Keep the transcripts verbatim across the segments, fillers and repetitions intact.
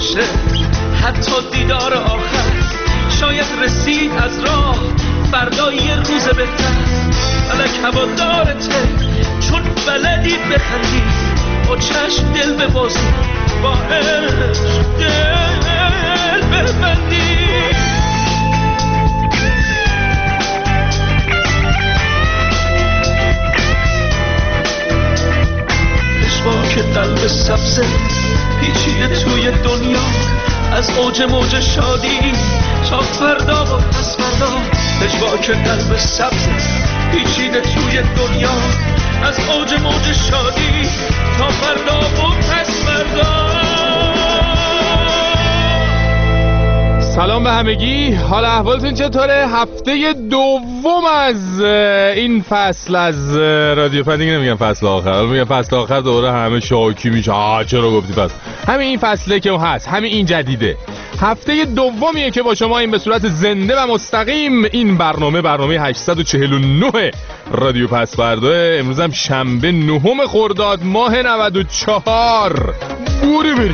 باشه حتی دیدار آخر، شاید رسید از راه فردا یه روز بهتر. فلک هوادارته چون بلدی بخندی، با چشم دل ببازی، با عشق دل ببندی. که قلب سبزه پیچیده توی دنیا، از اوج موج شادی تا فردا و پس فردا. پژواک قلب سبزه پیچیده توی دنیا، از اوج موج شادی تا فردا و پس فردا. سلام به همگی، حال احوالتون چطوره؟ هفته دوم از این فصل از رادیو فن، دیگه نمیگم فصل آخر، میگم فصل آخر دوباره همه شاکی میشه. آه چرا گفتی فصل؟ همین این فصله که هست، همین این جدیده. هفته دومیه که با شما این به صورت زنده و مستقیم این برنامه برنامه هشتصد و چهل و نه رادیو پس فردا. امروز هم شنبه نهم خرداد ماه نود و چهار. بوری بری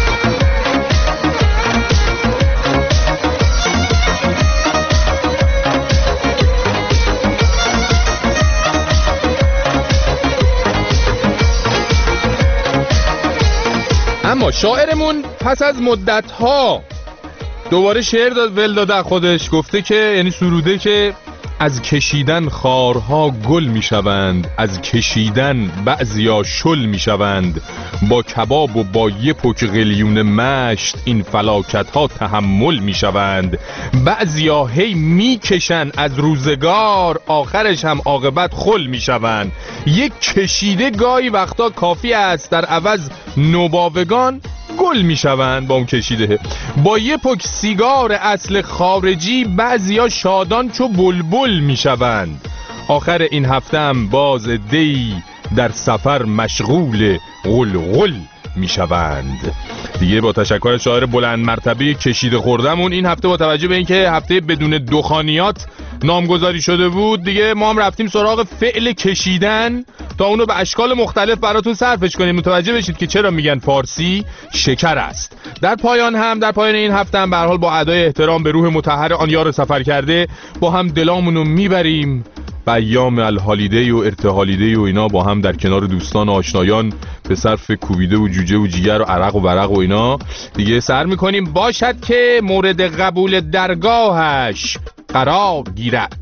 اما شاعرمون پس از مدت‌ها دوباره شعر داد ول داده خودش، گفته که یعنی سروده که از کشیدن خارها گل میشوند، از کشیدن بعضیا شل میشوند، با کباب و با یه پک قلیون مشت این فلاکت‌ها تحمل میشوند، بعضیا هی میکشن از روزگار، آخرش هم عاقبت خل میشوند. یک کشیده گاهی وقتا کافی است، در عوض نوباوگان گل میشوند. با اون کشیده با یه پک سیگار اصل خارجی بعضیا شادان چو بلبل میشوند. آخر این هفته هم باز دی در سفر مشغول غلغل میشوند. دیگه با تشکر شاعر بلند مرتبه کشیده خوردمون، این هفته با توجه به اینکه هفته بدون دخانیات نامگذاری شده بود، دیگه ما هم رفتیم سراغ فعل کشیدن تا اونو به اشکال مختلف براتون صرفش کنیم. متوجه بشید که چرا میگن فارسی شکر است. در پایان هم در پایان این هفته هم به هر حال با ادای احترام به روح مطهر آن یار سفر کرده با هم دلامونو میبریم به ایام الهالیده و ارتحالیده و اینا، با هم در کنار دوستان و آشنایان به صرف کوبیده و جوجه و جیگر و عرق و ورق و اینا دیگه سر میکنیم. باشد که مورد قبول درگاهش قرار گیرد.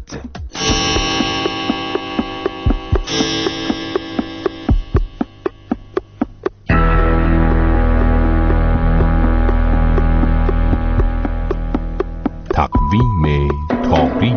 تقویم تاریخ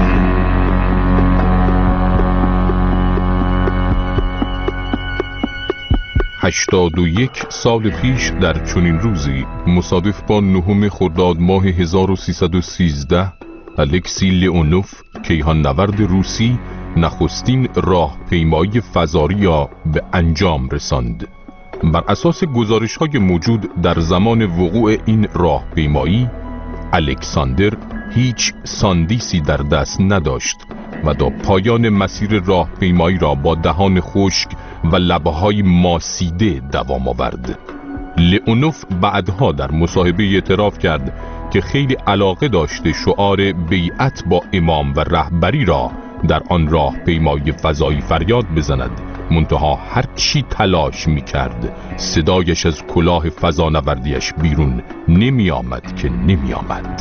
هشتاد و یک سال پیش در چنین روزی مصادف با نهم خرداد ماه هزار و سیصد و سیزده، الکسی لئونوف کیهان نورد روسی نخستین راهپیمایی فضایی را به انجام رساند. بر اساس گزارش‌های موجود در زمان وقوع این راهپیمایی، الکساندر هیچ ساندیسی در دست نداشت و تا پایان مسیر راهپیمایی را با دهان خشک و لبهای ماسیده دوام آورد. لئونوف بعدها در مصاحبه اعتراف کرد که خیلی علاقه داشته شعار بیعت با امام و رهبری را در آن راهپیمایی فضایی فریاد بزند، منتها هر چی تلاش می‌کرد صدایش از کلاه فضانوردیش بیرون نمی آمد که نمی آمد.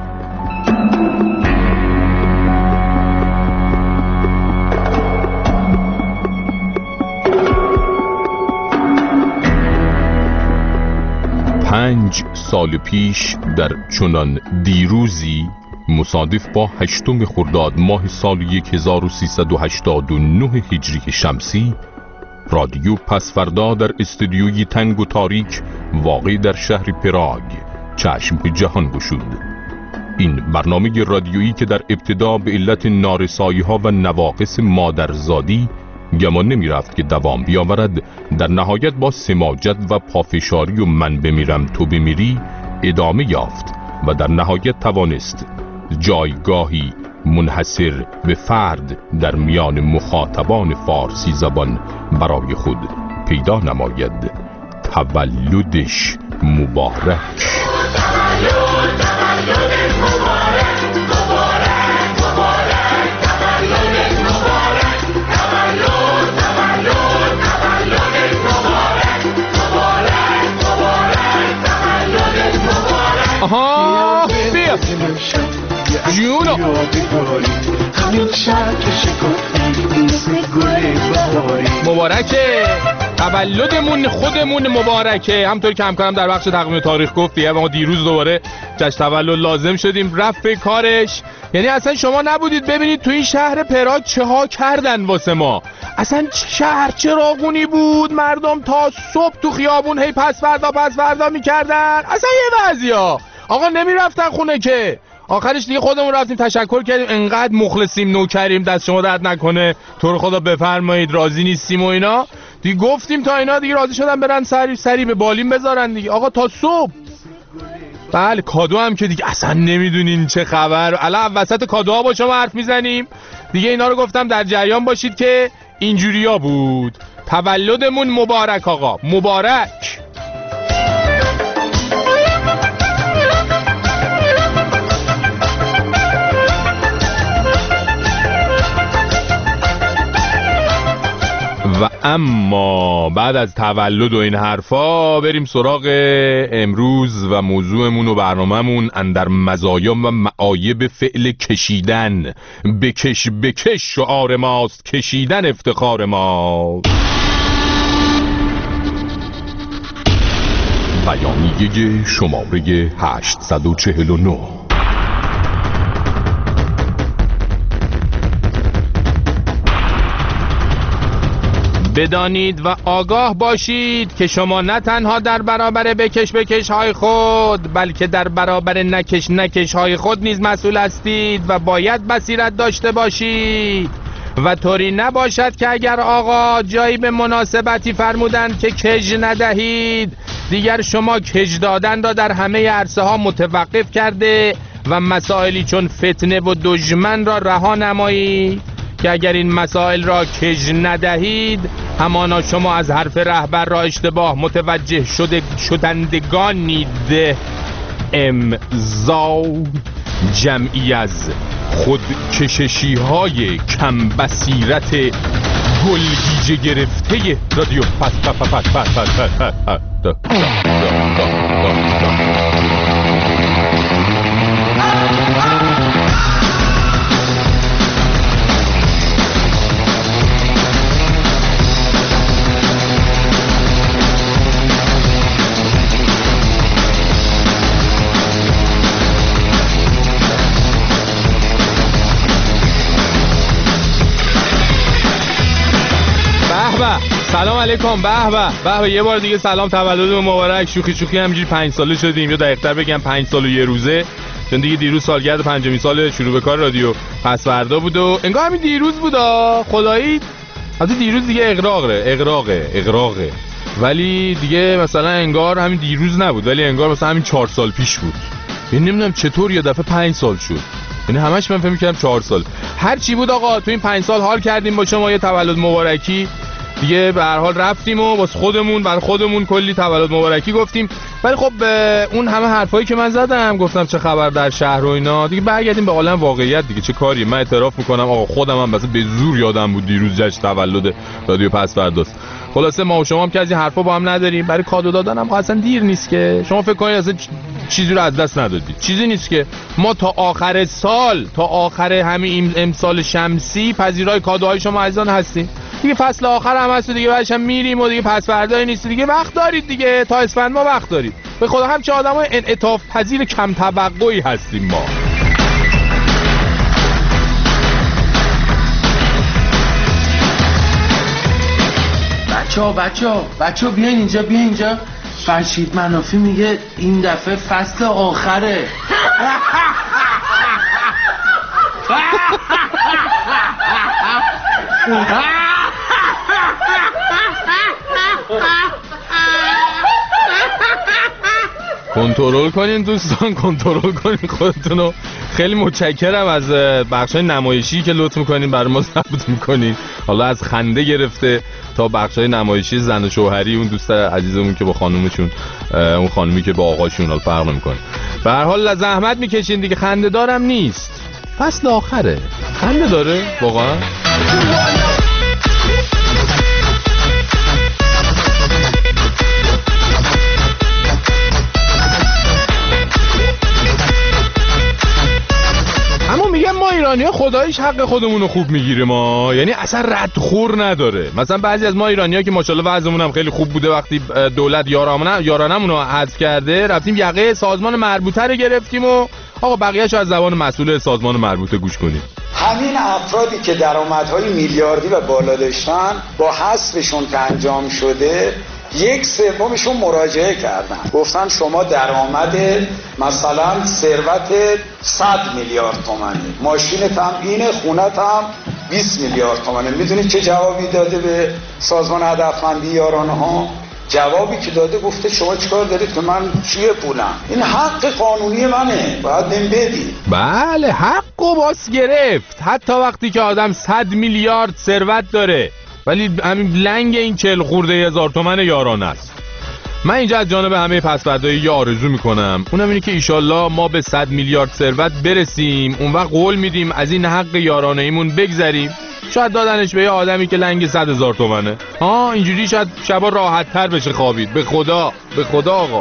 پنج سال پیش در چنان دیروزی مصادف با هشتم خرداد ماه سال هزار و سیصد و هشتاد و نه هجری شمسی، رادیو پسفردا در استودیوی تنگ و تاریک واقع در شهر پراگ چشم به جهان گشود. این برنامه رادیویی که در ابتدا به علت نارسایی ها و نواقص مادرزادی گمان نمی رفت که دوام بیاورد، در نهایت با سماجت و پافشاری و من بمیرم تو بمیری ادامه یافت و در نهایت توانست جایگاهی منحصر به فرد در میان مخاطبان فارسی زبان برای خود پیدا نماید. تولدش مبارک. آها بیا جونو مبارکه، تولدمون خودمون مبارکه. همطور که همکارم در بخش تقویم تاریخ گفت دیگه ما دیروز دوباره جشن تولد لازم شدیم، رفت به کارش. یعنی اصلا شما نبودید ببینید تو این شهر پراگ چه ها کردن واسه ما. اصلا شهر چراغونی بود، مردم تا صبح تو خیابون هی پس فردا پس فردا میکردن. اصلا یه وضعیا آقا نمیرفتن خونه که. آخرش دیگه خودمون رفتیم تشکر کردیم، انقدر مخلصیم نوکریم، دست شما درد نکنه، تو رو خدا بفرمایید، راضی نیستیم و اینا دیگه. گفتیم تا اینا دیگه راضی شدن برن سری سری به بالین بذارن دیگه آقا تا صبح. بله کادو هم که دیگه اصلا نمیدونین چه خبر. الان وسط کادوها با شما حرف میزنیم دیگه. اینا رو گفتم در جریان باشید که اینجوریا بود. تولدمون مبارک آقا، مبارک. و اما بعد از تولد و این حرفا بریم سراغ امروز و موضوعمون و برنامه‌مون اندر مزایا و معایب فعل کشیدن. بکش بکش شعار ماست، کشیدن افتخار ماست. بیانیه شماره هشتصد و چهل و نه. بدانید و آگاه باشید که شما نه تنها در برابر بکش بکش های خود، بلکه در برابر نکش نکش های خود نیز مسئول هستید و باید بصیرت داشته باشید. و طوری نباشد که اگر آقا جایی به مناسبتی فرمودند که کج ندهید، دیگر شما کج دادن را در همه عرصه ها متوقف کرده و مسائلی چون فتنه و دژمن را رها نمایید که اگر این مسائل را کج ندهید همانا شما از حرف رهبر را اشتباه متوجه شده شدندگانید. امضا جمعی از خودکششی های کم بصیرت گلگیجه گرفته رادیو پس پس پس پس پس پس سلام علیکم. به به به یه بار دیگه سلام، تولد مبارک. شوخی شوخی همینجوری پنج ساله شدیم، یا دقیق‌تر بگم پنج سال و یه روزه، چون دیگه دیروز سالگرد پنجمین سال شروع به کار رادیو پس فردا بود و انگار همین دیروز بود خدایی. البته دیروز دیگه اغراقه اغراقه اغراقه ولی دیگه مثلا انگار همین دیروز نبود، ولی انگار مثلا همین چهار سال پیش بود. یعنی نمیدونم چطور یه دفعه پنج سال شد. یعنی همش من فکر می‌کردم چهار سال. هر چی بود آقا تو این پنج سال حال کردیم با شما، یه تولد مبارکی دیگه به هر حال رفتیم و واسه خودمون بر خودمون کلی تولد مبارکی گفتیم. ولی خب اون همه حرفایی که من زدم گفتم چه خبر در شهر و اینا، دیگه برگردیم به عالم واقعیت دیگه. چه کاری؟ من اعتراف میکنم آقا خودم هم مثلا به زور یادم بود دیروز جشن تولد رادیو پس فرداست. خلاصه ما و شما هم که از این حرفا با هم نداریم، برای کادو دادن هم اصلا دیر نیست که. شما فکر کنید اصلا چیزی رو از دست ندادید، چیزی نیست که. ما تا آخر سال، تا آخر همین امسال شمسی پذیرای کادوهای شما عزیزان هستیم. دیگه فصل آخر هم هست و دیگه بعدش هم میریم و دیگه پس فردایی نیست دیگه. وقت دارید دیگه، تا اسفند ما وقت دارید. به خدا همچه آدمای انعطاف پذیر کم توقعی هستیم ما. بچه‌ها بچه‌ها بچه‌ها بیاین اینجا، بیاین اینجا. فرشید منافی میگه این دفعه فصل آخره. کنترل کنین دوستان، کنترل کنین خودتونو. خیلی متشکرم از بخشای نمایشی که لطف میکنین برای ما ضبط میکنین، حالا از خنده گرفته تا بخشای نمایشی زن و شوهری اون دوست عزیزمون که با خانومشون، اون خانومی که با آقاشون، حالا فرق نمیکنه. به هر حال زحمت میکشین دیگه، خنده دارم نیست، فصل آخره، خنده داره واقعا. اما میگم ما ایرانی‌ها خداییش حق خودمون رو خوب میگیریم ما، یعنی اصلا ردخور نداره. مثلا بعضی از ما ایرانی‌ها که ماشاءالله وضعمون هم خیلی خوب بوده، وقتی دولت یارانه یارانمون رو حذف کرده رفتیم یقه سازمان مربوطه رو گرفتیم و آقا بقیه‌شو از زبان مسئول سازمان مربوطه گوش کنید. همین افرادی که درآمدهای میلیاردی و بالا داشتن با حذفشون که انجام شده یک سومشون مراجعه کردن، گفتن شما درآمد مثلا ثروت صد میلیارد تومانه، ماشینت هم اینه، خونت هم بیست میلیارد تومانه. میدونید چه جوابی داده به سازمان هدفمندی یارانه ها؟ جوابی که داده گفته شما چیکار دارید که من چیه پولم؟ این حق قانونی منه، باید بهم بدی. بله حقو باس گرفت، حتی وقتی که آدم صد میلیارد ثروت داره ولی همین لنگ این چهل خورده هزار تومن یارانه است. من اینجا از جانب همه پسوردایی یه آرزو میکنم، اونم اینه که ایشالله ما به صد میلیارد ثروت برسیم، اون وقت قول میدیم از این حق یارانه ایمون بگذریم، شاید دادنش به یه آدمی که لنگ صد هزار تومنه. ها اینجوری شاید شبا راحت تر بشه خوابید. به خدا به خدا آقا.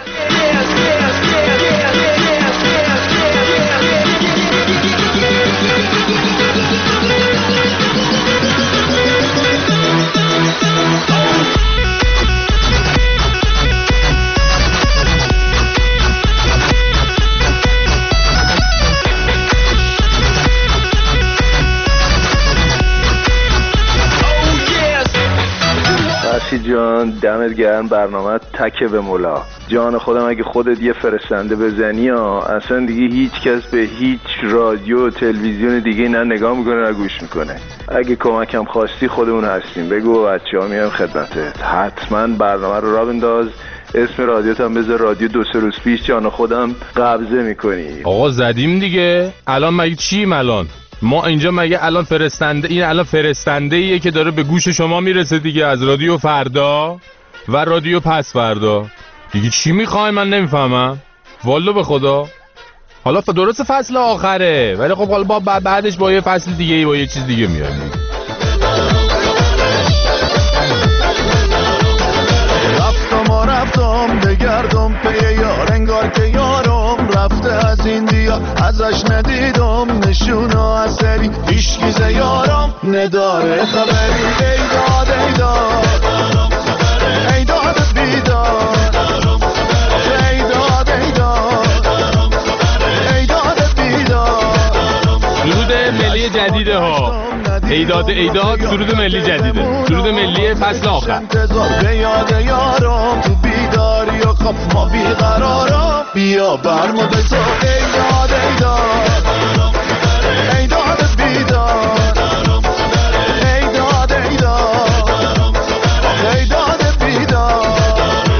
فرشید جان دمت گرم، برنامه تکه به مولا. جان خودم اگه خودت یه فرستنده بزنی ها اصلا دیگه هیچ کس به هیچ رادیو و تلویزیون دیگه نه نگاه میکنه نه گوش میکنه. اگه کمکم خواستی خودمون هستیم، بگو بچه ها میام خدمتت. حتما برنامه رو را بنداز، اسم رادیوت هم بذار رادیو دو سه روز پیش جان خودم قبضه میکنی. آقا زدیم دیگه، الان مگه چیم الان؟ ما اینجا مگه الان فرستنده، این الان فرستنده ایه که داره به گوش شما میرسه دیگه، از رادیو فردا و رادیو پس فردا دیگه. چی میخوای من نمیفهمم والله به خدا. حالا درست فصل آخره ولی خب حالا با بعدش با یه فصل دیگه با یه چیز دیگه میایم. رفتم و رفتم بگردم پی یار، انگار که یارم رفته از این دیا، ازش ندیدم نشون و اثری، هیچ کی یارم نداره خبری. ای داد ای داد ای داد بیداد، ای داد ای داد ای داد بیداد. درود ملی جدیده ها، ایداد ایداد سرود ملی جدیده، سرود ملی فصل آخر. انتظار به یاد یارم تو بیداری و خواب ما بیقرارم، بیا برمو بسو. ایداد ایداد ایداد بیداد، ایداد ایداد ایداد بیداد.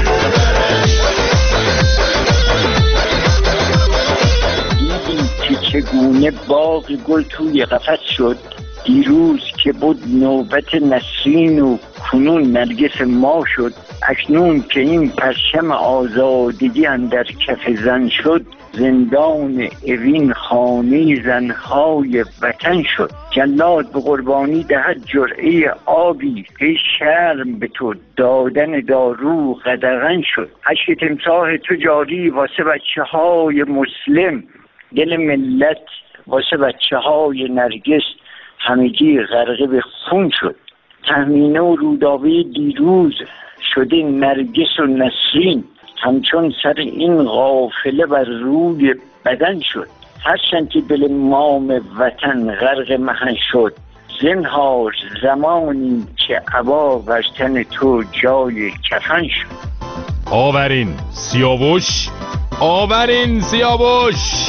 دیدی که چگونه باغ گل توی قفس شد، دیروز که بود نوبت نسرین و کنون نرگس ما شد، اکنون که این پرچم آزادگی اندر کف زن شد، زندان اوین خانه زنهای وطن شد. جلاد به قربانی دهد جرعه آبی، ای شرم به تو دادن دارو قدغن شد. اشک تمساح تو جاری واسه بچه های مسلم، دل ملت واسه بچه های نرگس همگی غرقه به خون شد. تهمینه و رودابه دیروز شده نرگس و نسرین، همچون سر این قافله بر روی بدن شد. هرچند که دل مام وطن غرق محن شد، زنهار زمانی که عبا بر تن تو جای کفن شد. آورین سیاوش، آورین سیاوش.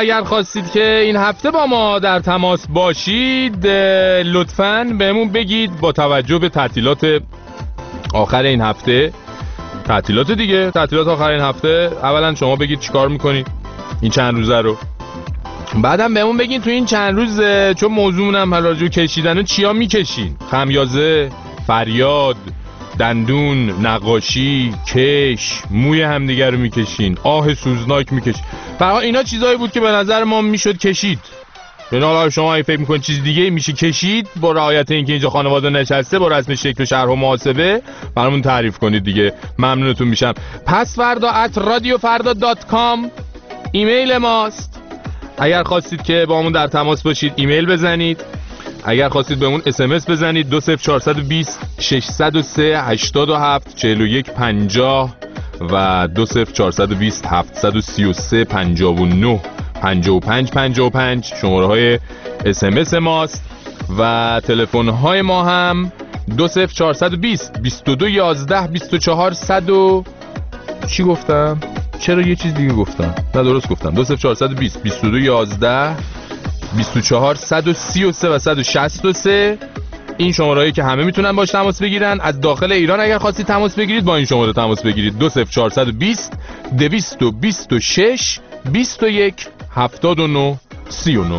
اگر خواستید که این هفته با ما در تماس باشید لطفاً بهمون بگید با توجه به تعطیلات آخر این هفته، تعطیلات دیگه، تعطیلات آخر این هفته، اولا شما بگید چیکار میکنید این چند روزه رو، بعدم بهمون بگین تو این چند روز چون موضوعمونم راجع به کشیدن چیا میکشین، خمیازه، فریاد، دندون، نقاشی، کش، موی همدیگه رو میکشین، آه سوزناک میکشین. فقط اینا چیزایی بود که به نظر ما میشد کشید. یعنی حالا شما اگه فکر میکنید چیز دیگه میشه کشید، با رعایت اینکه اینجا خانواده نشسته با رسم شکل و شرح و محاسبه برامون تعریف کنید دیگه، ممنونتون میشم. پس فردا ات رادیو فردا دات کام ایمیل ماست. اگر خواستید که با همون در تماس باشید ایمیل بزنید، اگر خواستید بهمون اس ام اس بزنید دو صفر چهار دو صفر شش صفر سه هشت هفت چهار یک پنجاه و دو صفر چهار دو صفر هفت سه سه پنجاه و نه پنجاه و پنج پنجاه و پنج شماره های اس ام اس ماست و تلفن های ما هم دو صفر چهار دو صفر بیست و دو یازده بیست و چهار صد. چی گفتم؟ چرا یه چیز دیگه گفتم؟ نه درست گفتم. دو صفر چهار دو صفر بیست و دو یازده بیست و چهار صد و سی و سه و صد و شصت و سه. این شمارهایی که همه میتونن باش تماس بگیرن. از داخل ایران اگر خواستید تماس بگیرید با این شماره تماس بگیرید دو صفر چهار دو صفر دویست و بیست و شش بیست و یک هفتاد و نه سی و نه.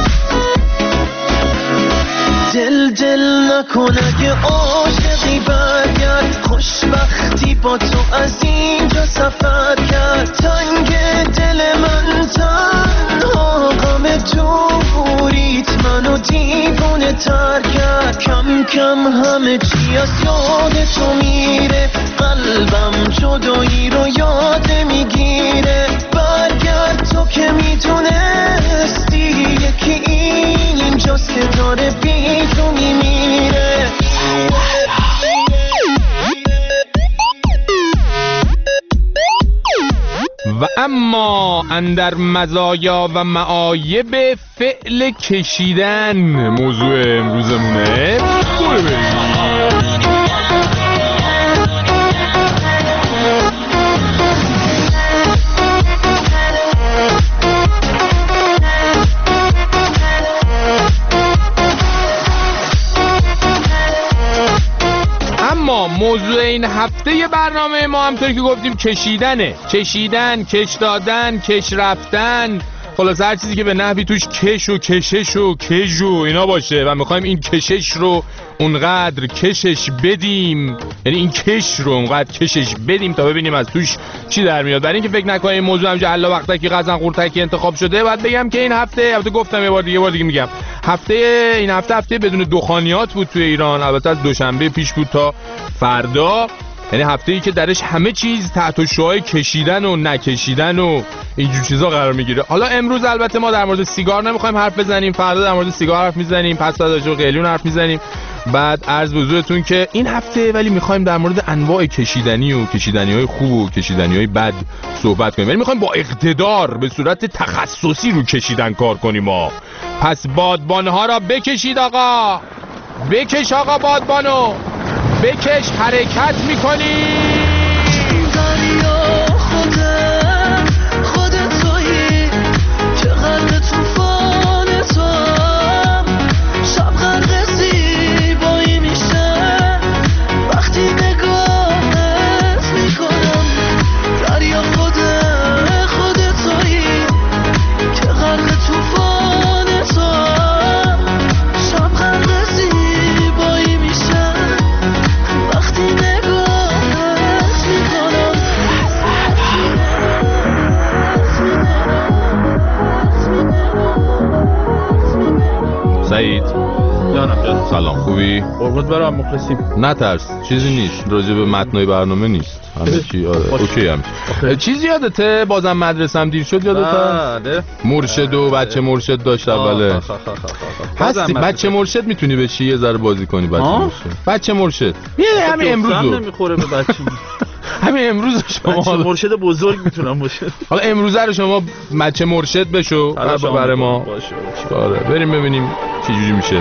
دل دل نکن اگه عاشقی برگرد، خوشبختی با تو از اینجا سفر کرد، تنگ دل من تنها غم دوریت منو دیوونه تر کرد، کم کم همه چی از یاد تو میره، قلبم جدایی رو یاد میگیره، برگرد تو که میدونستی یکی اینجاست که داره بی تو میمیره. و اما اندر مزایا و معایب فعل کشیدن موضوع امروزمونه. برو بریم. موضوع این هفته برنامه ما همطوری که گفتیم کشیدنه. کشیدن، کش دادن، کش رفتن، خلاص هر چیزی که به نحوی توش کش و کشش و کش و اینا باشه و میخوایم این کشش رو اونقدر کشش بدیم، یعنی این کش رو اونقدر کشش بدیم تا ببینیم از توش چی در میاد. برای اینکه فکر نکنیم این موضوع همجا الله وقتکی قزن قورتکی انتخاب شده، باید بگم که این هفته البته گفتم یه بار دیگه, بار دیگه میگم هفته این هفته هفته بدون دخانیات بود توی ایران. البته از دوشنبه پیش بود تا فردا، یعنی هفته‌ای که درش همه چیز تحت الشعاع کشیدن و نکشیدن و اینجور چیزا قرار میگیره. حالا امروز البته ما در مورد سیگار نمیخوایم حرف بزنیم، فردا در مورد سیگار حرف میزنیم، پس فردا راجع به قلیون حرف میزنیم. بعد عرض به حضورتون که این هفته ولی میخوایم در مورد انواع کشیدنی و کشیدنی‌های خوب و کشیدنی‌های بد صحبت کنیم. یعنی میخوایم با اقتدار به صورت تخصصی رو کشیدن کار کنیم ما. پس بادبان‌ها را بکشید آقا، بکش آقا بادبانو، بکش، حرکت میکنی. دریا خودت خودت تویی که غرق توفان تو، شب غرق زیبایی میشه وقتی نگاهت میکنم. دریا خودت خودت تویی که غرق توفان تو، شب غرق زیبایی میشه وقتی نگاهت میکنم. سعید جانم جانم، سلام، خوبی؟ قربونت برم، مخلصیم. نترس، چیزی نیست، راجع به متنای برنامه نیست، همه چی آره اوکی هم. چیزی یادته بازم مدرسم دیر شد یادته؟ بله. مرشد و بچه مرشد داشت اوله. هستی بچه مرشد میتونی بشی یه ذره بازی کنی بچه مرشد. بچه مرشد. یه همین امروز نمیخوره به بچه. همین امروز شما بچه مرشد بزرگ میتونم باشه. حالا امروز رو شما بچه مرشد بشو برای ما. باشه. آره بریم ببینیم چه جوری میشه.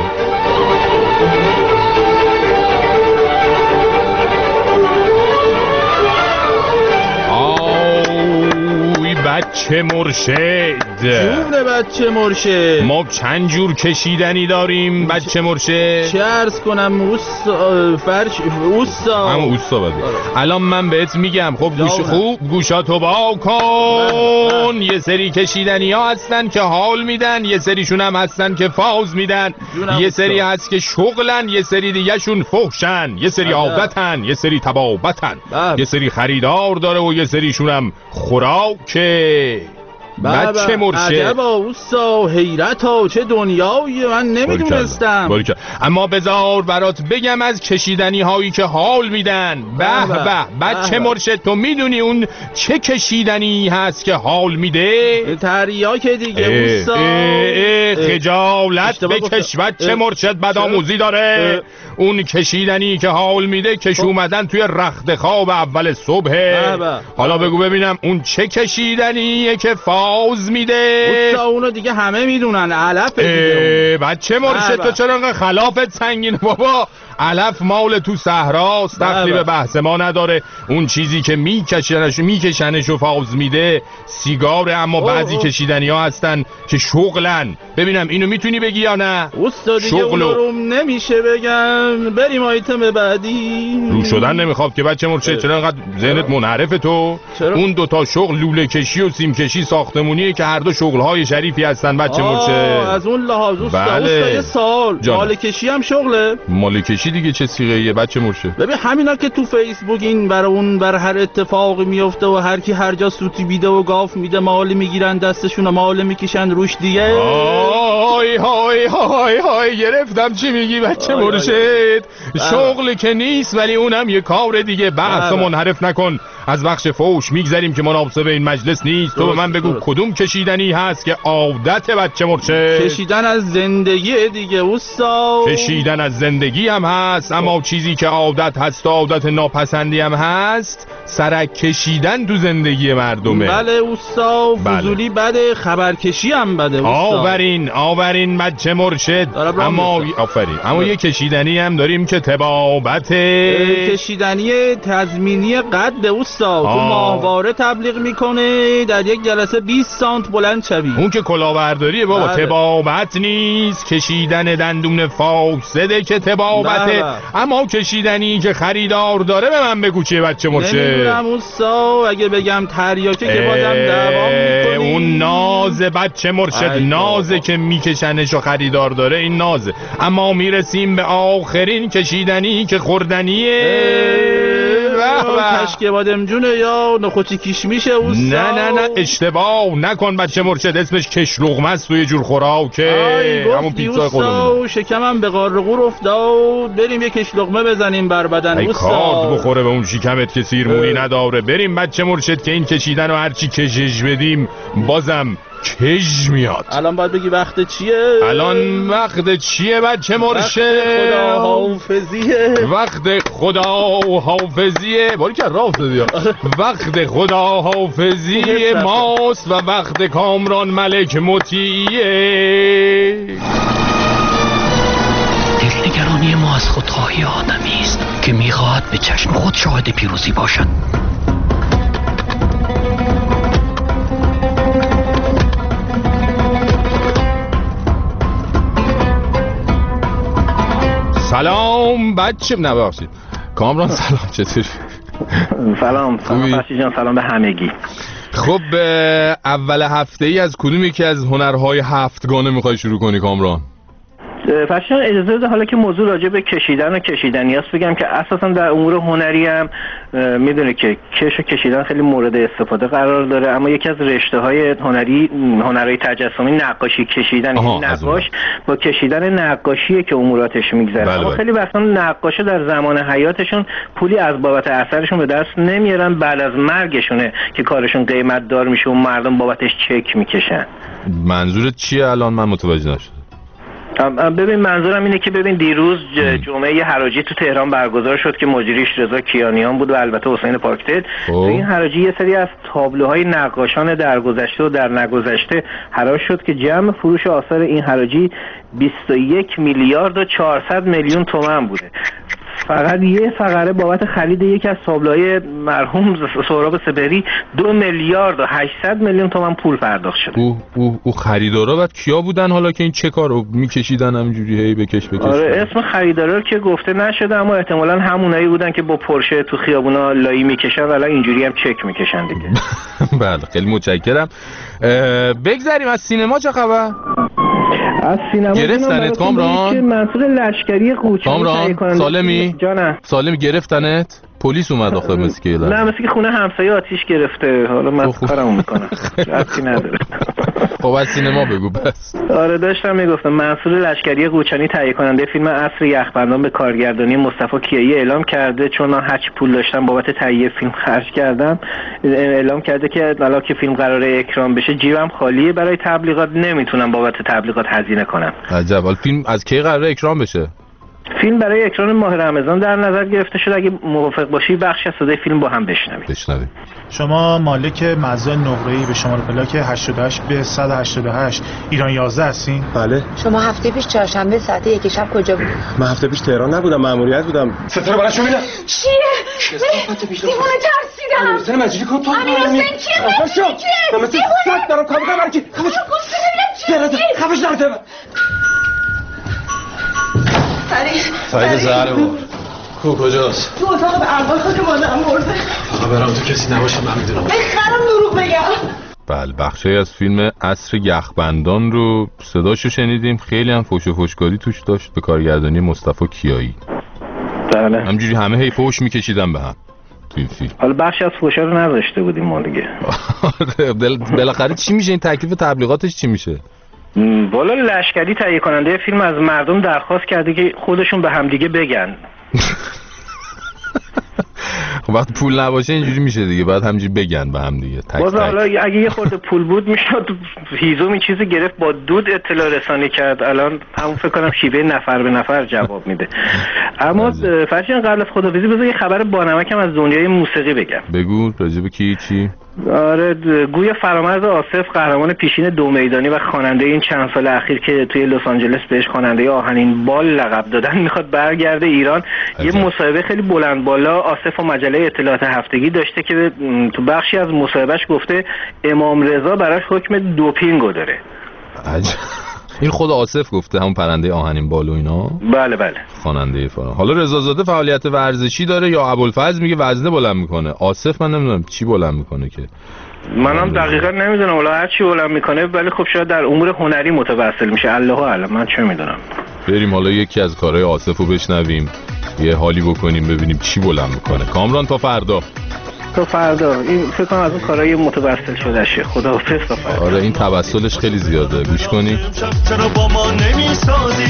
آوی بچه بچه مرشد. جون بچه مرشد. ما چند جور کشیدنی داریم بچه مرشد؟ چه عرض کنم اوستا فرش اوستا همون اوستا بده. الان من بهت میگم خب گوش خوب گوشاتو با کن. یه سری کشیدنی ها هستن که حال میدن، یه سریشون هم هستن که فاز میدن، یه سری هست که شغلن، یه سری دیگه شون فحشن، یه سری عادتن، یه سری تبابتن، یه سری خریدار داره و یه سریشون هم خوراکه. بچه مرشد. عجبا اوستا، حیرتا، چه دنیایی من نمیدونستم. اما بذار برات بگم از کشیدنی هایی که حال میدن. به به بچه مرشد، تو میدونی اون چه کشیدنی هست که حال میده؟ تریاک دیگه اوستا. خجالت بکش بچه مرشد، بدآموزی داره. اون کشیدنی که حال میده کش اومدن توی رخت خواب اول صبح. حالا بگو ببینم اون چه کشیدنیه که فاز میده؟ اوستا اونو دیگه همه میدونن، علف دیگه. بچه مرشد تو چرا انقدر خلافت سنگینه بابا؟ علف مال تو صحراست، دخلی به بحث ما نداره. اون چیزی که میکشنش میکشنش و فاز میده سیگاره. اما بعضی کشیدنی ها هستن که شغلن. ببینم اینو میتونی بگی یا نه؟ اوستا دیگه اونو رو نمیشه بگم. بریم آیتم بعدی. رو شدن نمیخواد که بچه مرشد. چرا انقدر ذهنت منحرفه تو؟ چرا؟ اون دوتا شغل لوله کشی و سیم کشی ساختمونیه که هر دو شغل‌های شریفی هستن بچه مرشد. از اون لحاظ اوستا. بله. اوستا یه سال مال کشی هم شغله. مال کشی دیگه چه صیغه‌ایه بچه مرشد؟ ببین همینا که تو فیسبوک این بر اون بر هر اتفاقی میفته و هر کی هر جا سوتی بیده و گاف میده مال میگیرن دستشون و مال میکشن روش دیگه. های های های های گرفتم چی میگی بچه مرشد؟ شغل که نیست ولی اونم یه کار دیگه. بحثو منحرف نکن. از بخش فوش میگذریم که مناسب این مجلس نیست. تو به من بگو کدوم کشیدنی هست که عادت بچه مرشد؟ کشیدن از زندگی دیگه اوستا. کشیدن از زندگی هم هست، اما چیزی که عادت هست و عادت ناپسندی هم هست سرک کشیدن تو زندگی مردمه. بله اوستا. فضولی بله. بده، خبرکشی هم بده اوستا. آورین آورین بچه مرشد. اما آفرین اما یه کشیدنی هم داریم که تبابت. کشیدنی تضمینی قد اوستا. تو ماهواره تبلیغ میکنه در یک جلسه بیست سانت بلند شوی. اون که کلاهبرداریه بابا. تبابت نیست. کشیدن دندون فاسده که تبابته. اما کشیدنی که خریدار داره به من بگو چیه بچه مرشد؟ نمیدونم اوستا. اگه بگم تریاکه که بازم دعوا میکنی. اون نازه بچه مرشد، نازه که میکشنش و خریدار داره، این نازه. اما میرسیم به آخرین کشیدنی که خوردنیه. کشک بادم جونه یا نخوچی کشمیشه اوستا. نه نه نه اشتباه نکن بچه مرشد، اسمش کش لقمه است توی جور خوراکه. همون پیتزای خودمون. شکمم به قارقور افتاد. بریم یه کش لقمه بزنیم بر بدن اوستا. کارد بخوره به اون شکمت که سیرمونی نداره. بریم بچه مرشد که این کشیدن رو هرچی کشش بدیم بازم کش میاد. الان باید بگی وقت چیه؟ الان وقت چیه بچه مرشد؟ خدا حافظیه. وقت خدا حافظیه. باری که راف دادی. وقت خدا حافظی ماست و وقت کامران ملک مطیعه. دلنگرانی ما از خودخواهی آدمی است که میخواهد به چشم خود شاهد پیروزی باشد. سلام بچه نه ببخشید کامران. سلام چطوری؟ سلام سلام فرشید جان. سلام به همگی. خب اول هفته ای از کدوم یکی از هنرهای هفتگانه میخوای شروع کنی کامران؟ فرشید اجازه بده حالا که موضوع راجع به کشیدن و کشیدنی است بگم که اساسا در امور هنری هم میدونه که کش و کشیدن خیلی مورد استفاده قرار داره. اما یکی از رشته‌های هنری هنرهای تجسمی نقاشی کشیدن. این نقاش با کشیدن نقاشیه که اموراتش میگذره. بله اما بله. خیلی وقتا نقاشا در زمان حیاتشون پولی از بابت اثرشون به دست نمیارن، بعد از مرگشونه که کارشون قیمت دار میشه و مردم بابتش چک میکشن. منظورت چیه الان؟ من متوجه نشدم. ببین منظورم اینه که ببین دیروز جمعه حراجی تو تهران برگزار شد که مجریش رضا کیانیان بود و البته حسین پاکتل. این حراجی یه سری از تابلوهای نقاشان درگذشته و در نگذشته حراج شد که جمع فروش آثار این حراجی بیست و یک میلیارد و چهارصد میلیون تومان بوده. فقط یه فقره بابت خرید یکی از تابلوهای مرحوم سهراب سپهری دو میلیارد و هشتصد میلیون تومان پول پرداخت شده. او او او خریدارا بعد کیا بودن حالا که این چه کارو میکشیدن همینجوری هی بکش بکش؟ آره اسم خریدارا رو که گفته نشده، اما احتمالاً همونایی بودن که با پرشه تو خیابونا لایی میکشن و الان اینجوری هم چک میکشن دیگه. بله خیلی متشکرم. بگذریم از سینما چه خبر؟ از سینما گرفتنت کامران؟ که منصور لشکری قوچانی کامران سالمی؟ جانم سالمی گرفتنت؟ پلیس اومد آخه مثل که نه مثل که خونه همسایه آتیش گرفته. حالا من کارمو میکنم ربطی نداره. خب از سینما بگو بس. آره داشتم میگفتم منصور لشکری قوچانی تهیه کننده فیلم عصر یخبندان به کارگردانی مصطفی کیایی اعلام کرده چون من هرچی پول داشتم بابت تهیه فیلم خرج کردم، اعلام کرده که حالا که فیلم قراره اکران بشه جیبم خالیه، برای تبلیغات نمیتونم بابت تبلیغات هزینه کنم. عجب. حالا فیلم از کی قراره اکران بشه؟ فیلم برای اکران ماه رمضان در نظر گرفته شده. اگه موافق باشی بخش از صدای فیلم با هم بشنویم. بشنویم. شما مالک مزرعه نقره‌ای به شماره پلاک هشتاد و هشت به صد و هشتاد و هشت ایران یازده هستین؟ بله. شما هفته پیش چهارشنبه ساعت یک شب کجا بودید؟ من هفته پیش تهران نبودم، مأموریت بودم. ستاره بالا شو میدم. چیه؟ دیوونه ترسیدم. مثلا مجری کن تو. امیر حسین چیه؟ من مثل سگ دارم کار میکنم. برای کی؟ خفش. خفش نمیتونم. سعید زهره بود. کو کجاست؟ تو اتاق به اول خود مادرم برده. آقا برام تو کسی نباشه من میدونم. بخرم دروغ بگم. بله بخشی از فیلم عصر یخبندان رو صداشو شنیدیم. خیلی هم فوش و فوشکاری توش داشت به کارگردانی مصطفی کیایی. بله. همجوری همه هی فوش میکشیدن به هم تو این فیلم. حالا بخشی از فوشا رو نذاشته بودیم ما دیگه. بالاخره چی میشه این تکلیف تبلیغاتش چی میشه؟ والا لشکری تهیه کننده فیلم از مردم درخواست کرده که خودشون به همدیگه بگن. خب وقتی پول نباشه اینجوری میشه دیگه، باید همینجوری بگن به هم دیگه. باز حالا اگه یه خورده پول بود میشد هیزم این چیزی گرفت با دود اطلاع رسانی کرد. الان همون فکر کنم شیوه نفر به نفر جواب میده. اما فرشین قبل از خداحافظی بذار یه خبر بانمکم از دنیای موسیقی بگم. بگو راجب کی چی؟ آره گویا فرامرز آصف قهرمان پیشین دو میدانی و خواننده این چند سال اخیر که توی لس آنجلس بهش خواننده آهنین بال لقب دادن میخواد برگرده ایران. عجب. یه مصاحبه خیلی بلند بالا آصف و مجله اطلاعات هفتگی داشته که تو بخشی از مصاحبهش گفته امام رضا براش حکم دوپینگو داره. عجب. این خود آصف گفته، همون پرنده آهنین بال و اینا؟ بله بله خواننده فرام. حالا رضازاده فعالیت ورزشی داره یا ابوالفضل میگه وزنه بلند میکنه؟ آصف من نمیدونم چی بلند میکنه که. منم دقیقاً نمیدونم ولی هر چی بلند میکنه، ولی خب شاید در امور هنری متوسل میشه. الله اعلم، من چه میدونم. بریم حالا یکی از کارهای آصفو بشنویم، یه حالی بکنیم ببینیم چی بلند میکنه. کامران تا فردا. تا فردا. این فکر کنم از اون کارهای متوسل شده شه. خداحافظ تا فردا. آره این توسلش خیلی زیاده، گوش کنی. چرا با ما نمیسازی؟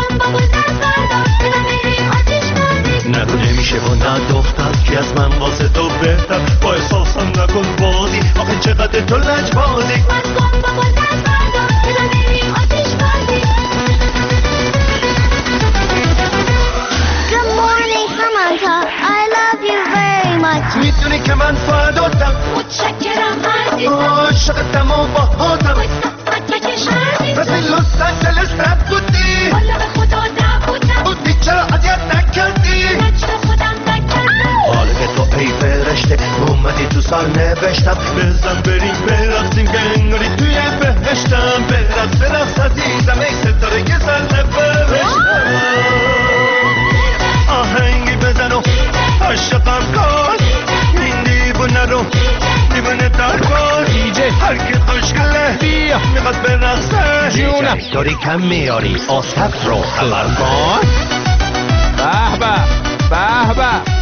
نه تو نمیشه و نه دختر که از من واسه تو بهتر، با احساسم نکن بازی، آخه چقدر تو لجبازی. Good morning Samantha, I love you very much. میدونی که من فداتم، متشکرم عزیزم، عاشقتم و باهاتم، مثل لس آنجلس نبودی، والا به خدا نبودم، بودی چرا اذیت نکردی، نجم خودم نکردم. حالا که تو ای فرشته اومدی تو سال نوشتم، بزن بریم برقصیم که انگاری توی بهشتم. برقص برقص عزیزم ای ستاره که سر نبرشتم، آهنگی بزن و عاشقم کن، این دیوونه رو دیوونه دار کن. هر که خوشگله بیا میخواد برقصه، جونم داری کم میاری آسف رو خبر کن. به به به به.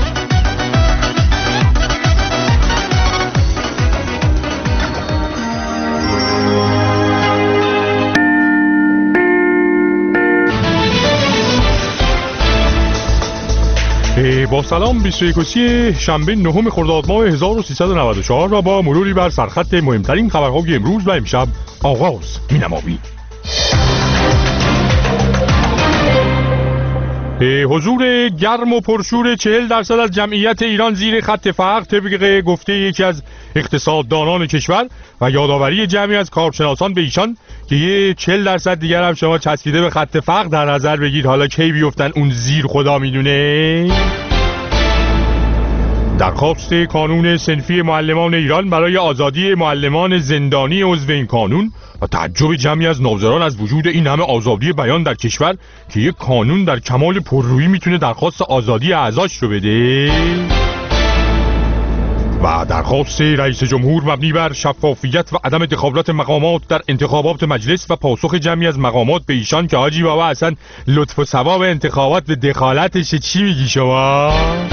با سلام بیست و یکم شنبه نهم خرداد ماه هزار و سیصد و نود و چهار و با مروری بر سرخط مهمترین خبرهای امروز و امشب آغاز می‌نماییم. حضور گرم و پرشور چهل درصد از جمعیت ایران زیر خط فقر طبق گفته یکی از اقتصاددانان کشور و یادآوری جمعی از کارشناسان به ایشان که یه چهل درصد دیگر هم شما چسبیده به خط فقر در نظر بگیر. حالا کی بیفتن اون زیر خدا میدونه. درخواست کانون صنفی معلمان ایران برای آزادی معلمان زندانی عضو این کانون و تعجب جمعی از ناظران از وجود این همه آزادی بیان در کشور که یک کانون در کمال پررویی میتونه درخواست آزادی اعضاش رو بده. و درخواست رئیس جمهور مبنی بر شفافیت و عدم دخالت مقامات در انتخابات مجلس و پاسخ جمعی از مقامات به ایشان که حاجی بابا اصلا لطف و ثواب انتخابات به دخالتش چی میگی شما؟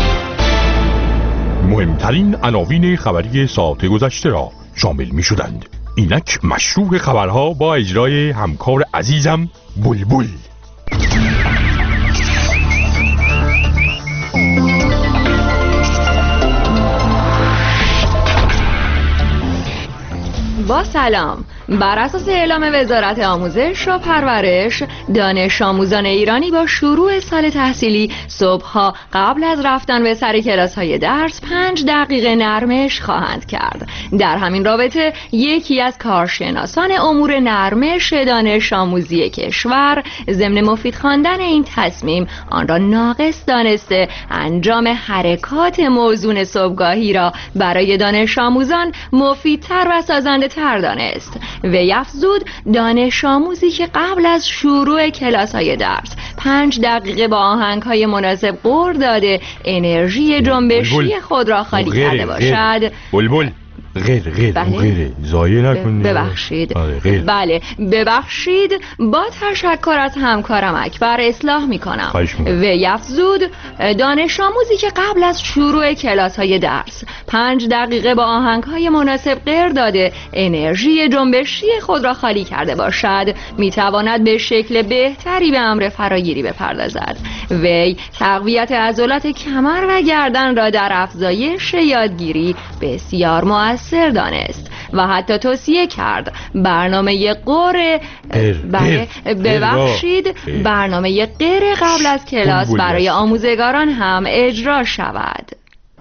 مهمترین عناوین خبری ساعت گذشته را شامل می شدند. اینک مشروع خبرها با اجرای همکار عزیزم بلبل. با سلام. بر اساس اعلام وزارت آموزش و پرورش، دانش آموزان ایرانی با شروع سال تحصیلی صبحها قبل از رفتن به سر کلاس‌های درس پنج دقیقه نرمش خواهند کرد. در همین رابطه یکی از کارشناسان امور نرمش دانش آموزی کشور ضمن مفید خواندن این تصمیم آن را ناقص دانسته انجام حرکات موزون صبحگاهی را برای دانش آموزان مفیدتر و سازنده تر دانست. وی افزود دانش آموزی که قبل از شروع کلاس های درس پنج دقیقه با آهنگ های مناسب قور داده انرژی جنبشی خود را خالی کرده باشد. بلبل غیر غیر بله. غیر زایه نکنید. ببخشید آره بله ببخشید با تشکر از همکارم اکبر اصلاح می کنم. وی افزود دانش آموزی که قبل از شروع کلاس های درس پنج دقیقه با آهنگ های مناسب غیر داده انرژی جنبشی خود را خالی کرده باشد می تواند به شکل بهتری به امر فراگیری بپردازد. وی تقویت عضلات کمر و گردن را در افزایش یادگیری بسیار مؤثر سر دانست و حتی توصیه کرد برنامه قور بله ببخشید برنامه غیر قبل از کلاس برای آموزگاران هم اجرا شود.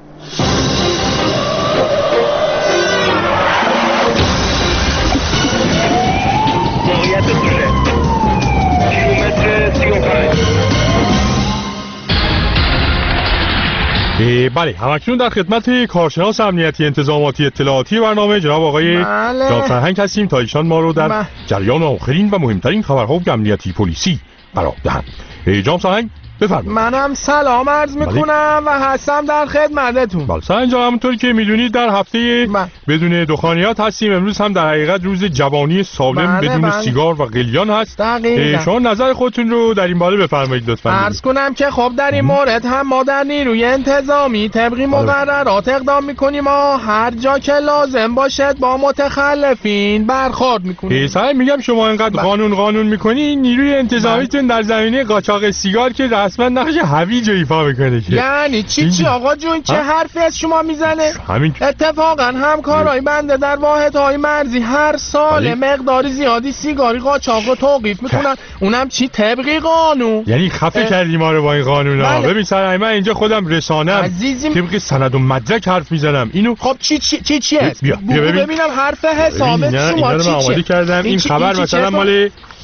بله همکنون در خدمت کارشناس امنیتی انتظاماتی اطلاعاتی برنامه جناب آقای جان فرهنگ هستیم تا ایشان ما رو در بله. جریان آخرین و مهمترین خبرها و امنیتی پلیسی قرار دهند. جان فرهنگ بفرمایید. منم سلام عرض میکنم و هستم در خدمتتون. بله سرانجام همونطوری که میدونید در هفته بله. بدون دخانیات هستیم. امروز هم در حقیقت روز جوانی سالم بله بدون بله. سیگار و قلیان هست. شما نظر خودتون رو در این باره بفرمایید لطفاً. عرض کنم که خب در این مورد هم ما در نیروی انتظامی طبق مقررات اقدام میکنیم و هر جا که لازم باشد با متخلفین برخورد میکنیم. سعی میگم شما اینقدر بله. قانون قانون میکنین نیروی انتظامیتون بله. در زمینه قاچاق سیگار که اصلا نقش هویج ایفا میکنه که یعنی چی چی آقا جون چه حرفی از شما میزنه؟ همین اتفاقا همکارای بنده در واحدهای مرزی هر سال مقدار زیادی سیگاری قاچاق رو توقیف میکنن. اونم چی طبقی قانون. یعنی خفه کردی ما رو با این قانونا. ببین سر من اینجا خودم رسانم طبق سند و مدرک حرف میزنم. اینو خب چی چی چی چیه؟ بیا بیا ببین. ببینم حرف حسابت شما چی آماده کردم. این خبر مثلا مال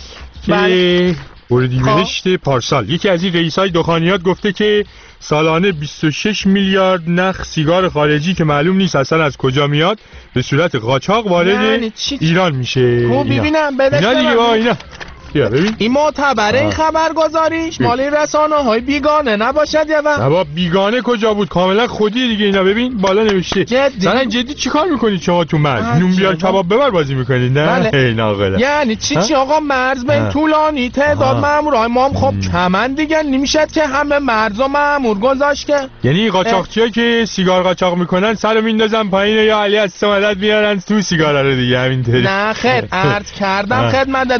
که اردیبهشت پارسال یکی از این رئیسای دخانیات گفته که سالانه بیست و شش میلیارد نخ سیگار خارجی که معلوم نیست اصلا از کجا میاد به صورت قاچاق وارد ایران میشه. خب ببینم بده اینا دیگه با اینا بیا ببین این معتبره این خبرگزاریش مال رسانه‌های بیگانه نباشد یا نه با بیگانه کجا بود کاملا خودی دیگه. اینا ببین بالا نوشته جدی مثلا جدی چیکار میکنید شما تو مرز نون بیار کباب ببر بازی میکنید نه ای ناقلا یعنی چی چی آقا مرز بین طولانی تعداد مامورای ما خب کمن دیگه نمیشد که همه مرز و مامور گذاشت که یعنی قاچاقچیا که سیگار قاچاق میکنن سرو میندازن پایین یا علی از مدد میارن تو سیگارا رو دیگه همینطوری. نه خیر عرض کردم خدمتتون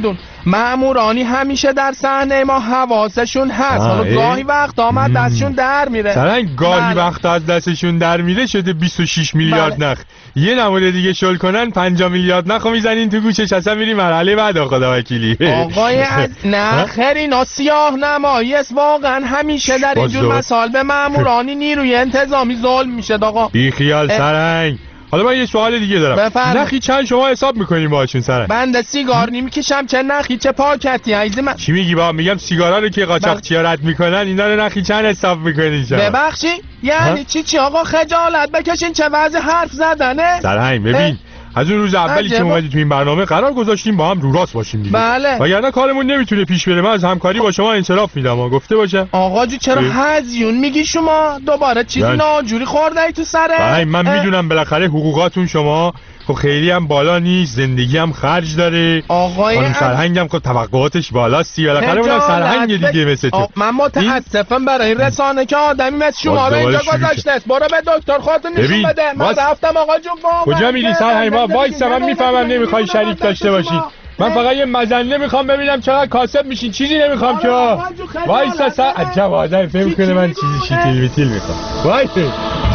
مأمورانی همیشه در صحنه ما حواسشون هست، حالا گاهی وقت آمد دستشون در میره. سرنگ گاهی بله. وقت از دستشون در میره شده بیست و شش میلیارد بله. نخ. یه نمونه دیگه شل کنن پنجاه میلیارد نخو میزنین تو گوشش، اصلا میری مرحله بعد خدا وکیلی. آقای از نه خیر اینا سیاه نمایی است، واقعا همیشه در اینجور مسائل به مأمورانی نیروی انتظامی ظلم میشه. آقا بی خیال سرنگ. حالا من یه سوال دیگه دارم. بفرم. نخی چند شما حساب میکنیم باهاشون سرنگ؟ بنده سیگار نمیکشم، چه نخی چه پاکتی عزیز من. چی میگی با؟ میگم سیگارا رو که قاچاقچیا رد میکنن اینا رو نخی چند حساب میکنین شما؟ ببخشی یعنی چی چی آقا؟ خجالت بکشین، چه وضع حرف زدنه. سرنگ ببین از اون روز اولی که اومدی تو این برنامه قرار گذاشتیم با هم رو راست باشیم دیگه. بله. وگرنه کارمون نمیتونه پیش بره. من از همکاری با شما انصراف میدم ها، گفته باشه. آقا جو چرا هزیون میگی شما؟ دوباره چیزی یعنی... ناجوری خورده ای تو سره؟ بله من میدونم بالاخره حقوقاتون شما خب خیلی هم بالا نیست، زندگی هم خرج داره. آقای خانم سرهنگ هم خب توقعاتش بالاست، بالاخره اونم سرهنگ دیگه مثل تو. من متاسفم برای این رسانه که آدمی مثل شما به اینجا گذاشته است. برو به دکتر خودتون نشون بده. من رفتم آقا جون. کجا میری سرهنگ؟ ما وایسا، من میفهمم نمیخوای شریک داشته باشی. من فقط یه مزنه میخوام ببینم چقدر کاسب میشین، چیزی نمیخوام که. وایسا سر عجب آدم فهم کنه من چیزی شیتیل ویتیل میخوام. وایسا.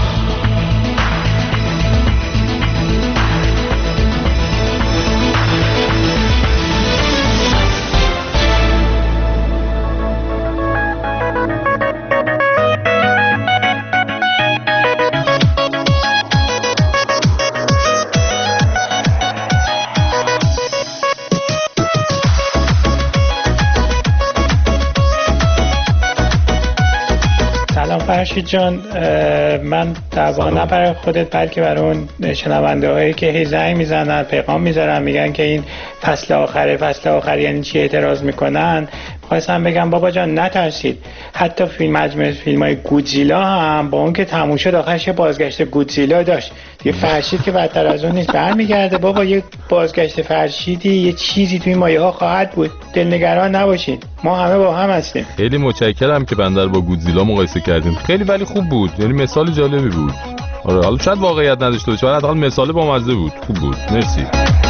فرشید جان، من در واقع نه برای خودت بلکه برای اون شنونده هایی که هی زنگ میزنن پیغام میذارن میگن که این فصل آخره فصل آخر یعنی چی اعتراض میکنن، خواستم بگم بابا جان نترسید. حتی فیلم مجموعه فیلم های گودزیلا هم با اون که تموم شد آخرش یه بازگشت گودزیلا داشت. یه فرشید که بدتر از اون نیست، برمیگرده بابا. یه بازگشت فرشیدی یه چیزی توی مایه ها خواهد بود، دلنگران نباشید، ما همه با هم هستیم. خیلی متشکرم که بنده رو با گودزیلا مقایسه کردیم، خیلی ولی خوب بود، یعنی مثال جالبی بود. آره حالا شاید واقعیت نداشته باشه ولی حداقل مثال بامزه بود، خوب بود. مرسی.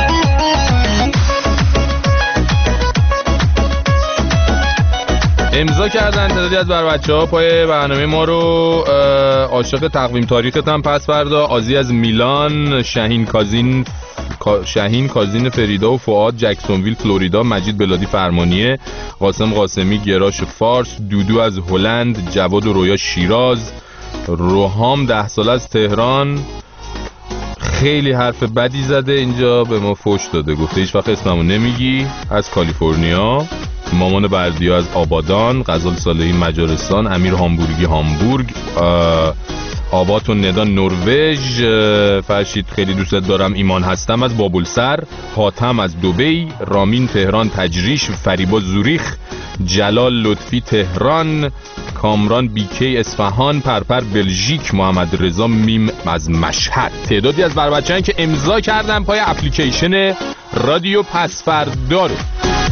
امضا کردن تعدادی از بر بچه‌ها پای برنامه ما رو. عاشق تقویم تاریخت هم پس فردا، آزی از میلان، شاهین کازین شاهین کازین فریدا و فؤاد جکسونویل فلوریدا، مجید بلادی فرمانیه، قاسم قاسمی گراش فارس، دودو از هلند، جواد و رویا شیراز، روحام ده سال از تهران. خیلی حرف بدی زده اینجا به ما فوش داده، گفته هیچ وقت اسممو نمیگی، از کالیفرنیا. مامان بردیا از آبادان، غزال صالحی مجارستان، امیر هامبورگی هامبورگ، آبات و ندان نروژ. فرشید خیلی دوست دارم ایمان هستم از بابلسر، حاتم از دبی، رامین تهران تجریش، فریبا زوریخ، جلال لطفی تهران، کامران بیکی اصفهان، پرپر بلژیک، محمد رضا میم از مشهد. تعدادی از بربچه‌هایی که امضا کردن پای اپلیکیشن رادیو پسفردا رو.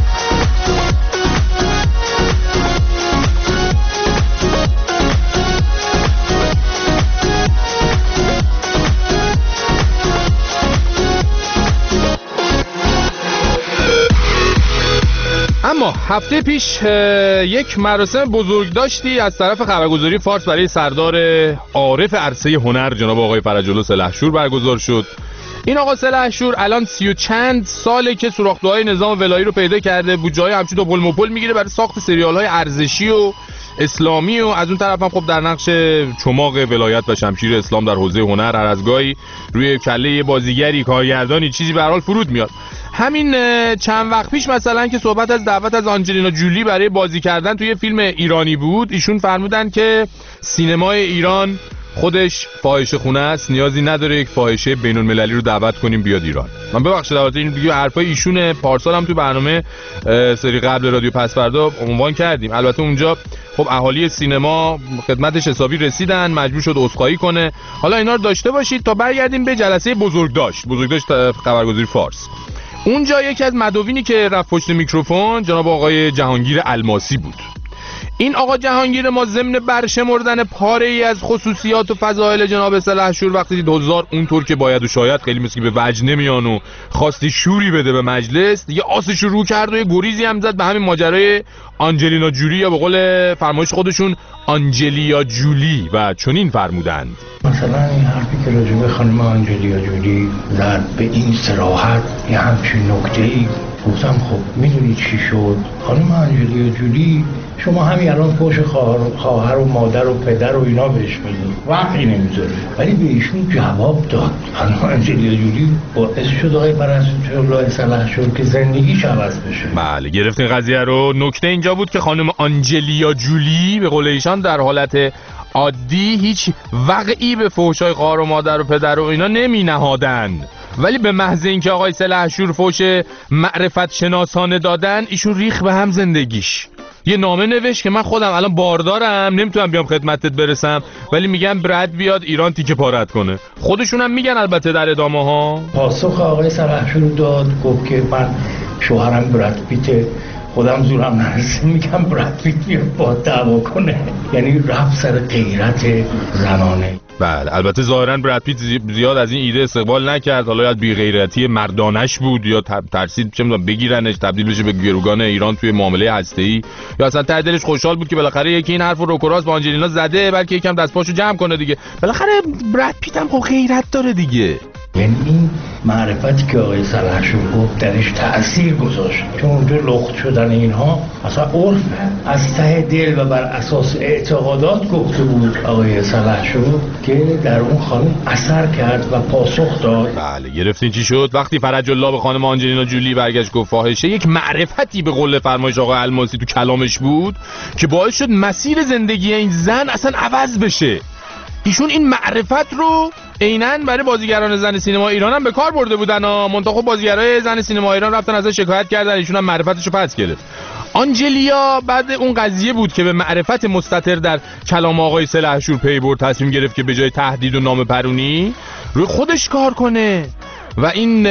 اما هفته پیش یک مراسم بزرگ داشتی از طرف خبرگزاری فارس برای سردار عارف عرصه هنر جناب آقای فرج‌الله سلحشور برگزار شد. این آقا سلحشور الان سی و چند ساله که سوراخ‌دوهای نظام ولایی رو پیدا کرده، بودجه‌های همچین تا پل مپل میگیره برای ساخت سریال‌های ارزشی و اسلامی و از اون طرف هم خب در نقش چماق ولایت و شمشیر اسلام در حوزه هنر هر از گاهی روی کله بازیگری کارگردانی چیزی به هر حال فرود میاد. همین چند وقت پیش مثلا که صحبت از دعوت از آنجلینا جولی برای بازی کردن توی فیلم ایرانی بود، ایشون فرمودن که سینمای ایران خودش فاحشه خونه است، نیازی نداره یک فاحشه بین المللی رو دعوت کنیم بیاد ایران. من ببخشید البته این دیگه حرفای ایشونه، پارسال هم تو برنامه سری قبل رادیو پسفردا عنوان کردیم. البته اونجا خب اهالی سینما خدمتش حسابی رسیدن، مجبور شد عذرخواهی کنه. حالا اینا رو داشته باشید تا برگردیم به جلسه بزرگداشت بزرگداشت خبرگزاری فارس. اونجا یکی از مداوینی که رفت پشت میکروفون جناب آقای جهانگیر الماسی بود. این آقا جهانگیر ما ضمن برشمردن پاره ای از خصوصیات و فضایل جناب سلحشور وقتی دید حضار اونطور که باید و شاید خیلی مثل به وجه نمیان و خواستی شوری بده به مجلس، دیگه آسش رو کرد و یه گریزی هم زد به همین ماجرای آنجلینا جولی یا به قول فرمایش خودشون آنجلیا جولی و چنین فرمودند. مثلا این حرفی که راجع به خانم آنجلیا جولی زد به این صراحت یه همچین نکته‌ای، گفتم خب میدونی چی شد؟ خانم آنجلیا جولی شما همین الان فوش خواهر و مادر و پدر و اینا بهش میدید، وقتی نمیذاره، ولی به ایشون جواب داد. خانم آنجلیا جولی باعث شد آقای پرستوالله سلحشور که زندگیش عوض بشه. بله گرفتین قضیه رو. نکته اینجا بود که خانم آنجلیا جولی به قول ایشان در حالت عادی هیچ وقعی به فحشای خواهر و مادر و پدر و اینا نمی نهادن، ولی به محض اینکه آقای سلحشور فحش معرفت شناسانه دادن ایشون ریخ به هم زندگیش. یه نامه نوشت که من خودم الان باردارم نمیتونم بیام خدمتت برسم، ولی میگم برد بیاد ایران تیکه پارت کنه. خودشون هم میگن البته در ادامه ها. پاسخ آقای سلحشور داد، گفت که من شوهرم برد پیته، خودم زورم نرسه میگم برد پیت بیاد با دعوا کنه، یعنی رفت سر غیرت زنانه. بله البته ظاهرا براد پیت زیاد از این ایده استقبال نکرد، حالا یا بی غیرتی مردانش بود یا ترسید چه میدونم بگیرنش تبدیل بشه به گروگان ایران توی معامله هسته‌ای، یا اصلا ته دلش خوشحال بود که بالاخره یکی این حرفو روکراس با آنجلینا زده بلکه یکم دست پاشو جمع کنه دیگه. بالاخره براد پیت هم خب غیرت داره دیگه. یعنی این معرفتی که آقای سلحشور گفت درش تأثیر گذاشت، چون اونجا لخت شدن اینها اصلا عرف از ته دل و بر اساس اعتقادات گفته بود آقای سلحشور که در اون خانم اثر کرد و پاسخ داد. بله گرفتین چی شد؟ وقتی فرج الله به خانم آنجلینا جولی برگشت گفت فاحشه، یک معرفتی به قول فرمایش آقای الماسی تو کلامش بود که باعث شد مسیر زندگی این زن اصلا عوض بشه. ایشون این معرفت رو عیناً برای بازیگران زن سینما ایران هم به کار برده بودن ها، منتها خب بازیگرای زن سینما ایران رفتن ازش شکایت کردن، ایشون هم معرفتش رو پس گرفت. آنجلیا بعد اون قضیه بود که به معرفت مستتر در کلام آقای سلحشور پی برد، تصمیم گرفت که به جای تهدید و نام پرونی روی خودش کار کنه و این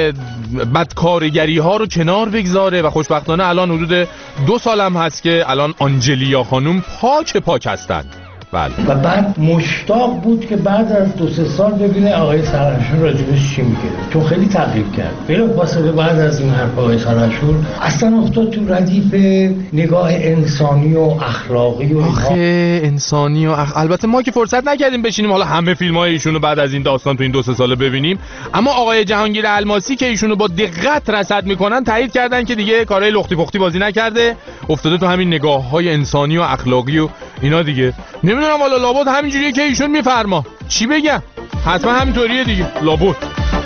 بدکارگری ها رو کنار بگذاره و خوشبختانه الان حدود دو سال هم هست که الان آنجلیا خانم پاک پاک هستن. بله. و بعد مشتاق بود که بعد از دو سه سال ببینه آقای سلحشور راجبش چی میگه، چون خیلی تغییر کرد. بلافاصله بعد از این حرف آقای سلحشور اصلا افتاد تو ردیف نگاه انسانی و اخلاقی و آخه انسانی و اخ... البته ما که فرصت نکردیم بشینیم حالا همه فیلم‌های ایشونو بعد از این داستان تو این دو سه ساله ببینیم، اما آقای جهانگیر الماسی که ایشونو با دقت رصد میکنن تایید کردن که دیگه کارهای لختی پختی بازی نکرده، افتاده تو همین نگاه‌های انسانی و اخلاقی و اینا دیگه. نمیدونم والا لابد همینجوریه که ایشون میفرما، چی بگم؟ حتما همینطوریه دیگه لابد.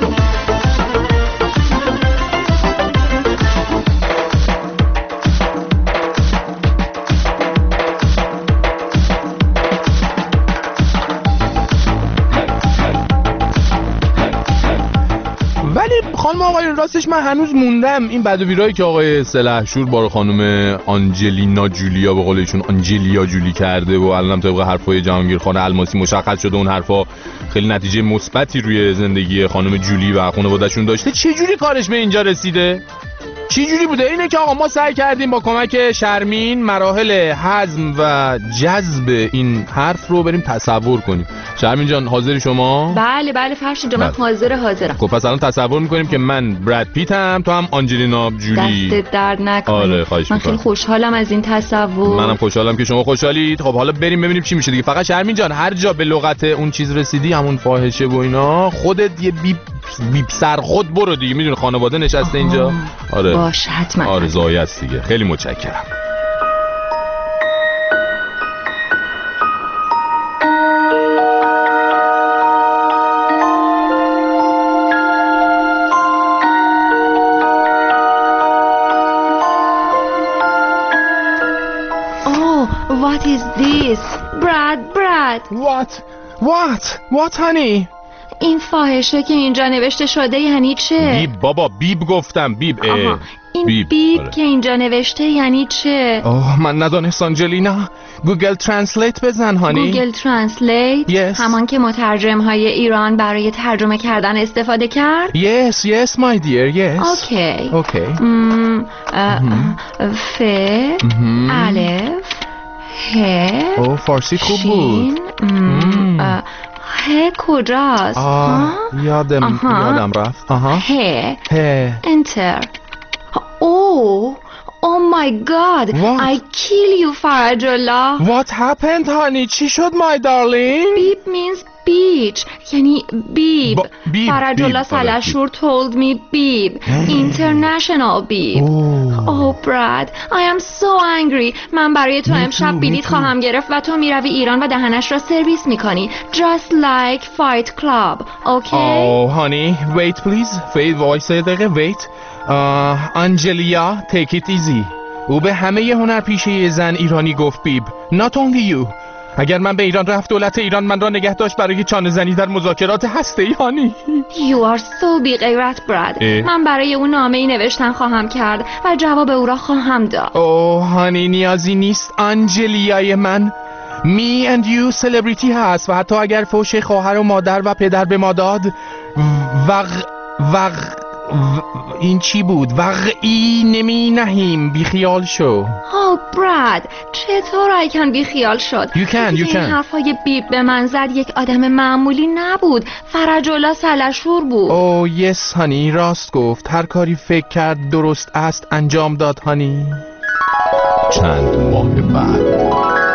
خانم آقای راستش من هنوز موندم این بد و بیرایی که آقای سلحشور با خانم آنجلینا جولیا به قول ایشون آنجلیا جولی کرده و الانم طبق حرفای جهانگیر خان الماسی مشخص شده اون حرفا خیلی نتیجه مثبتی روی زندگی خانم جولی و خانواده‌شون داشته. چه جوری کارش به اینجا رسیده؟ چی جوری بوده؟ اینه که آقا ما سعی کردیم با کمک شرمین مراحل هضم و جذب این حرف رو بریم تصور کنیم. شرمین جان حاضری شما؟ بله بله فرشید جان من حاضر حاضرم. خب پس الان تصور میکنیم که من براد پیتم، تو هم آنجلینا جولی. دست درد نکنه. آره خواهش من خیلی خوشحالم از این تصور. منم خوشحالم که شما خوشحالید. خب حالا بریم ببینیم چی میشه دیگه. فقط شرمین جان هر جا به لغت اون چیز رسیدی همون فاحشه و اینا خودت یه بیپ بیپ سر خود برو دیگه، میدونی خانواده نشسته اینجا. آره باشه حتما. آره زایه است دیگه. خیلی متشکرم. Oh, what is this? Brad, Brad. What? What? What honey? این فاحشه که اینجا نوشته شده یعنی چه؟ بیب بابا بیب گفتم بیب. آها. این بیب, بیب آره. که اینجا نوشته یعنی چه؟ اوه من ندانست آنجلینا. گوگل ترنسلیت بزن هانی. گوگل ترنسلیت؟ yes. همان که مترجم های ایران برای ترجمه کردن استفاده کرد؟ yes yes my dear yes. اوکی اوکی. ف الف ه او فارسی خوب بود. ه کجاست؟ آه یادم آها. یادم رفت. آها ه ه انتر. او Oh my god, What? I kill you فرجالله. What happened honey? چی شد my darling? Beep means beach یعنی بیب. فرجالله سلحشور told me بیب. International بیب. Oh Brad, I am so angry. من برای تو امشب بلیط خواهم گرفت و تو میروی ایران و دهنش را سرویس میکنی. Just like Fight Club, okay? Oh honey, wait please. wait وایسا دقیقه wait. آنجلیا take it easy. او به همه هنرپیشه زن ایرانی گفت بیب. Not only you. اگر من به ایران رفت دولت ایران من را نگه داشت برای چانه زنی در مذاکرات هسته‌ای هانی. You are so بی غیرت براد. من برای او نامه ای نوشتن خواهم کرد و جواب او را خواهم داد. اوه هانی نیازی نیست آنجلیای من. Me and you celebrity هست و حتی اگر فوش خواهر و مادر و پدر به ما داد وق وق این چی بود؟ وقعی نمی نهیم. بیخیال شو. او براد چطور آیکن بیخیال شد؟ You can, you can. این حرفای بیب به من زد یک آدم معمولی نبود. فرجالله سلحشور بود. او یس هانی راست گفت. هر کاری فکر کرد درست است انجام داد هانی. چند ماه بعد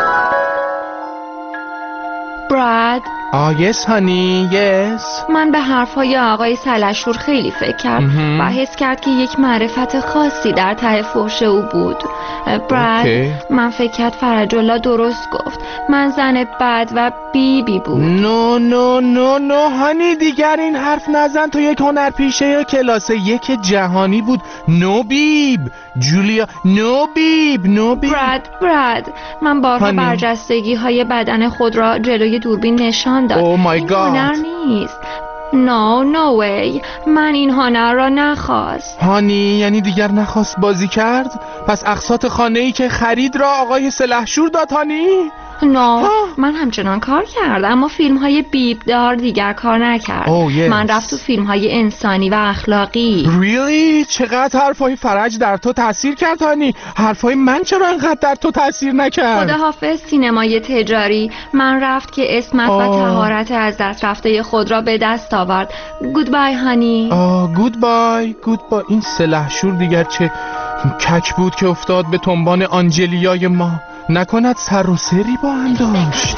براد آه یس هانی یس. من به حرفهای آقای سلحشور خیلی فکر کرد و حس کرد که یک معرفت خاصی در ته فحش او بود. براد okay. من فکر کرد فرجالله درست گفت. من زن بد و بیبی بود. نو نو نو نو هانی دیگر این حرف نزن. تو یک هنرپیشه کلاس یک جهانی بود. نو بیب جولیا نو بیب نو بیب. براد براد من بارها برجستگی های بدن خود را جلوی دوربین نشان داد. oh این هنر نیست. نو نو وی. من این هنر را نخواست. هانی یعنی دیگر نخواست بازی کرد؟ پس اقساط خانه‌ای که خرید را آقای سلحشور داد هانی؟ نه no, من همچنان کار کردم اما فیلم های بیبدار دیگر کار نکرد. oh, yes. من رفت تو فیلم های انسانی و اخلاقی. really؟ چقدر حرفای فرج در تو تأثیر کرد هانی؟ حرفای من چرا انقدر در تو تأثیر نکرد؟ خداحافظ سینمای تجاری. من رفت که اسمت oh. و طهارت از دست رفته خود را به دست آورد. گودبای هانی. آه گودبای گودبای. این سلحشور دیگر چه کک بود که افتاد به تنبان آنجلیای ما. نکند سر و سری با هم داشت.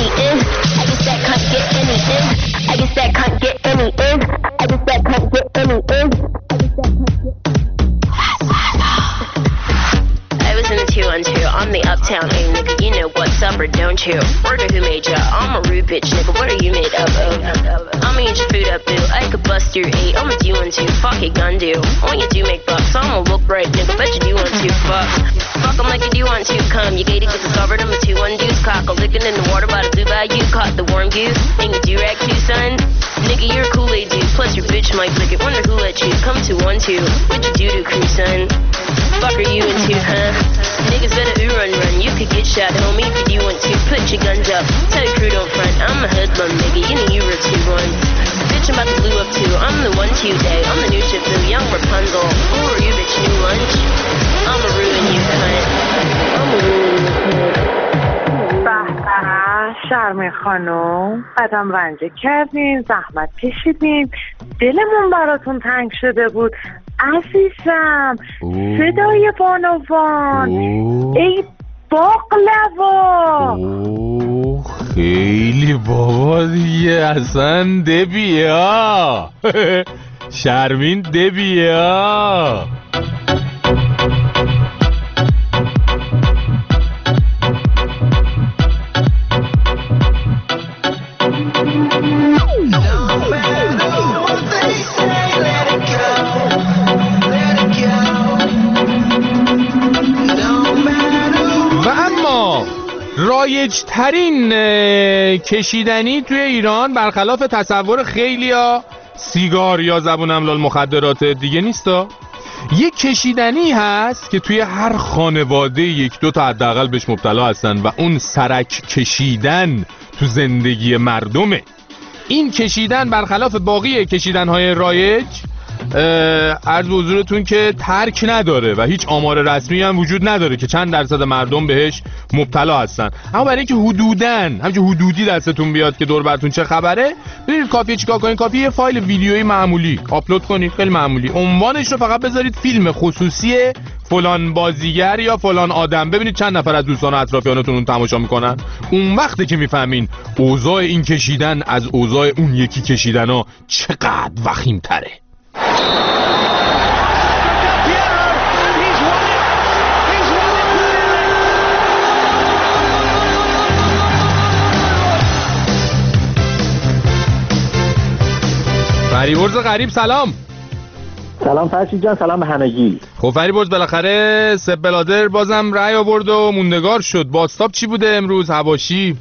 two and two, I'm the uptown A nigga, you know what's up or don't you? Word who made ya? I'm a rude bitch nigga, what are you made up of? I'ma eat your food up boo, I could bust your eight, I'ma do one two, fuck it gun do. When you do make bucks, I'ma look right nigga, bet you do want to fuck. Fuck 'em like you do want to come, you gated cause it's covered, I'm a two one deuce cock, a lickin' in the water by the blue bayou, caught the warm goose, and you do rag too son. Nigga you're a Kool-Aid dude, plus your bitch might lick it, wonder who let you come to one two, what you do to crew son? Fuck are you into huh? Niggas better ooh run run, you could get shot homie if you want to, put your guns up, tell your crew don't front, I'm a hoodlum nigga, you know you were two one. Bitch I'm about to blue up too, I'm the one two day, I'm the new ship blue, young Rapunzel, who are you bitch new lunch? I'ma ruin you cunt, I'ma ruin you cunt. شرمی خانم قدم رنجه کردین، زحمت کشیدین، دلمون براتون تنگ شده بود عزیزم. صدای بانوان ای باقلوا. خیلی بابا دیگه اصلا دبیا. شرمین دبیا. رایج ترین کشیدنی توی ایران برخلاف تصور خیلیا سیگار یا زبون املال مخدرات دیگه نیستا. یک کشیدنی هست که توی هر خانواده یک دو تا حداقل بهش مبتلا هستن و اون سرک کشیدن تو زندگی مردمه. این کشیدن برخلاف باقی کشیدن‌های رایج عرض به حضورتون که ترک نداره و هیچ آمار رسمی هم وجود نداره که چند درصد مردم بهش مبتلا هستن، اما برای اینکه حدوداً همینجور حدودی دستتون بیاد که دور براتون چه خبره، ببینید کافیه چیکار کنید، کافیه یه فایل ویدیویی معمولی آپلود کنید، خیلی معمولی، عنوانش رو فقط بذارید فیلم خصوصی فلان بازیگر یا فلان آدم، ببینید چند نفر از دوستان و اطرافیانتون اون تماشا میکنن. اون وقته که میفهمین اوضاع این کشیدن از اوضاع اون یکی کشیدنا چقدر وخیم تره. فریبرز غریب سلام. سلام فرشید جان، سلام به همگی. خب فریبرز بالاخره سپ بلادر بازم رأی آورد و موندگار شد. بازتاب چی بوده امروز حواشی؟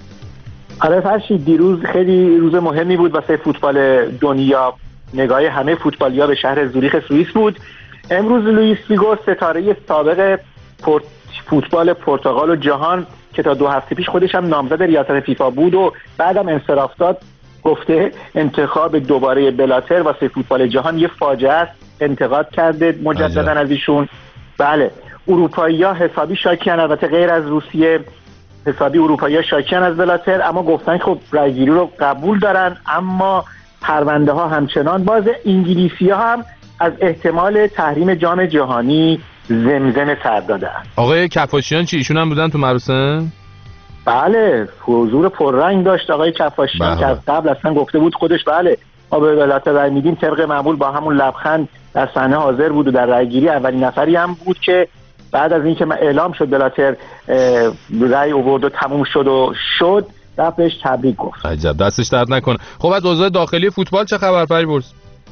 آره فرشید، دیروز خیلی روز مهمی بود واسه فوتبال دنیا. نگاه همه فوتبالیا به شهر زوریخ سوئیس بود. امروز لوئیس فیگو ستاره سابق پورت فوتبال پرتغال و جهان که تا دو هفته پیش خودش هم نامزد ریاست فیفا بود و بعدم انصراف داد، گفته انتخاب دوباره بلاتر واسه فوتبال جهان یه فاجعه است. انتقاد کرده مجددا از ایشون. بله، اروپایی‌ها حسابی شاکیان، البته غیر از روسیه حسابی اروپایی‌ها شاکیان از بلاتر، اما گفتن خب رایگیری رو قبول دارن، اما پرونده ها همچنان باز. انگلیسی‌ها هم از احتمال تحریم جام جهانی زمزمه سر دادن. آقای کفاشیان چی ایشون هم بودن تو مراسم؟ بله، حضور پررنگ داشت آقای کفاشیان که از قبل اصلا گفته بود خودش بله ما به بلاتر رای میدیم، طبق معمول با همون لبخند در صحنه حاضر بود و در رایگیری اولین نفری هم بود که بعد از اینکه اعلام شد بلاتر رای آورد و تموم شد و شد رفت بهش تبریک گفت. عجب، دستش درد نکنه. خب از اوضاع داخلی فوتبال چه خبر فریبرز؟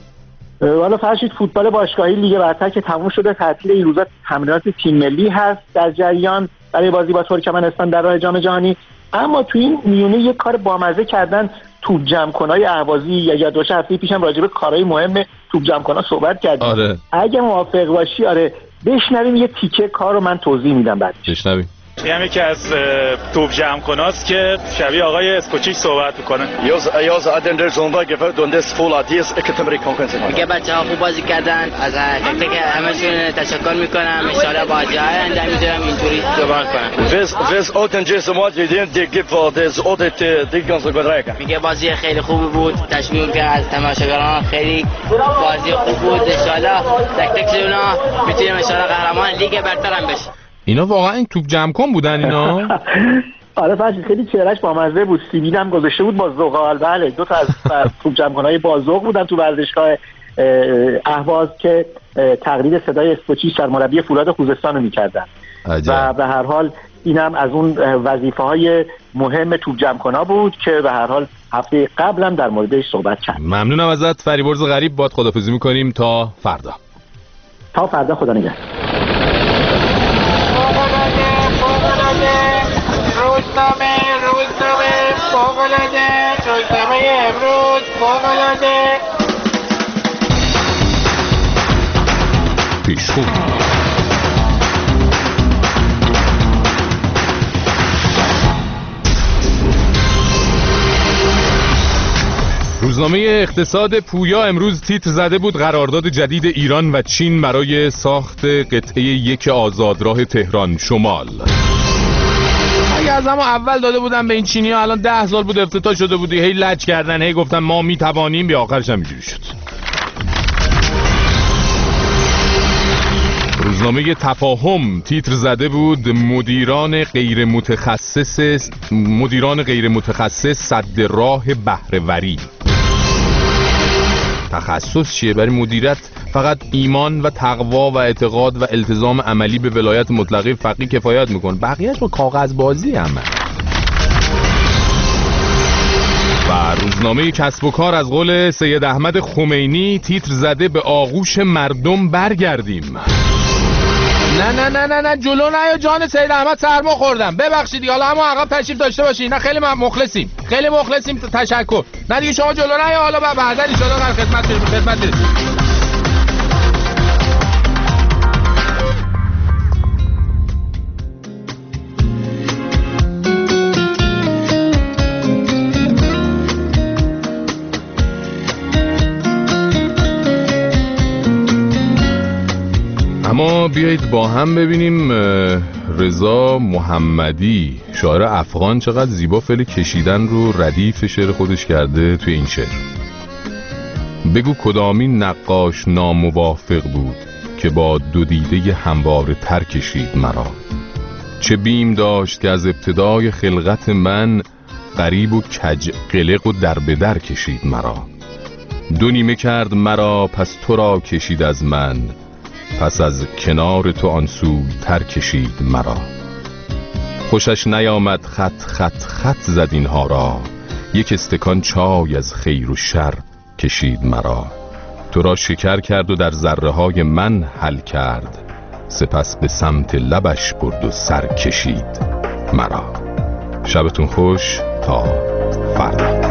والا فرشید، فوتبال باشگاهی لیگ برتر که تموم شده، تعطیل این روزا تمرینات تیم ملی هست در جریان برای بازی با ترکمنستان در راه جام جهانی. اما تو این میونه یک کار بامزه کردن، توپ جمع‌کنای اهوازی. یا یاد باشه هفته پیشم راجع به کارهای مهم توپ جمع‌کنا صحبت کردیم. آره. اگه موافق باشی آره بشنویم یه تیکه کار رو من توضیح میدم بعد. بشنویم. هم یکی از توپ جمع‌کناست که شبیه آقای اسکوچیچ صحبت میکنه. یاز یاز ادندر زوندا گفت دوندس فول ادیس اکتمری کانکنس. میگه بچه‌ها خوب بازی کردن، از تک تک همشون تشکر میکنم. ان شاء الله بازی‌های انجام میدم اینطوری دوباره کنم. ویز ویز اوتن جس ماجیدین دیگه فادز اودت دیگه زگرایک. میگه بازی خیلی خوبی بود، تشویق کرد از تماشاگران، خیلی بازی خوب بود. ان شاء الله تک تک اونا میتونیم ان شاء الله قهرمان لیگ برتر هم بشیم. اینا واقعا این توپ جمع کن بودن اینا؟ آره فرشید، خیلی چهرهش بامزه بود، سیبیل هم گذاشته بود با ذوق. بله، دو تا از توپ جمع کنای با ذوق بودن تو ورزشگاه اهواز که تقلید صدای اسکوچیچ سرمربی فولاد خوزستان رو می‌کردن. و به هر حال اینم از اون وظیفه‌های مهم توپ جمع کنا بود که به هر حال هفته قبل هم در موردش صحبت کردیم. ممنونم ازت فریبرز غریب، باد خداحافظی می‌کنیم تا فردا. تا فردا، خدا نگهدار. روزنامه روزنامه فوق‌العاده، روزنامه امروز فوق‌العاده. پیشخون روزنامه اقتصاد پویا امروز تیتر زده بود قرارداد جدید ایران و چین برای ساخت قطعه یک آزادراه تهران شمال. اگه از اما اول داده بودن به این چینی ها الان ده سال بود افتتاح شده بودی، هی لج کردن، هی گفتن ما میتوانیم، به آخرش هم اینجوری شد. روزنامه تفاهم تیتر زده بود مدیران غیر متخصص مدیران غیر متخصص سد راه بهره‌وری. تخصص چیه؟ برای مدیریت فقط ایمان و تقوا و اعتقاد و التزام عملی به ولایت مطلقه فقیه کفایت میکنه، بقیهش با کاغذ بازی همه. و روزنامه کسب و کار از قول سید احمد خمینی تیتر زده به آغوش مردم برگردیم. نه نه نه نه نه جلو نه یا جان سید احمد سرما خوردم، ببخشید حالا همون عقب تشریف داشته باشین. نه خیلی مخلصیم، خیلی مخلصیم، تشکر. نه دیگه شما جلو نه یا حالا بعدا ان شاء الله در خدمت بریم، خدمت بریم. اما بیایید با هم ببینیم رضا محمدی شاعر افغان چقدر زیبا فعل کشیدن رو ردیف شعر خودش کرده توی این شعر. بگو کدامین نقاش ناموافق بود که با دو دیده همواره تر کشید مرا. چه بیم داشت که از ابتدای خلقت من غریب و کج قلق و در به در کشید مرا. دو نیمه کرد مرا پس تو را کشید از من، پس از کنار تو آن سوی تر کشید مرا. خوشش نیامد خط خط خط زد اینها را، یک استکان چای از خیر و شر کشید مرا. تو را شکر کرد و در ذره های من حل کرد، سپس به سمت لبش برد و سر کشید مرا. شبتون خوش تا فردا.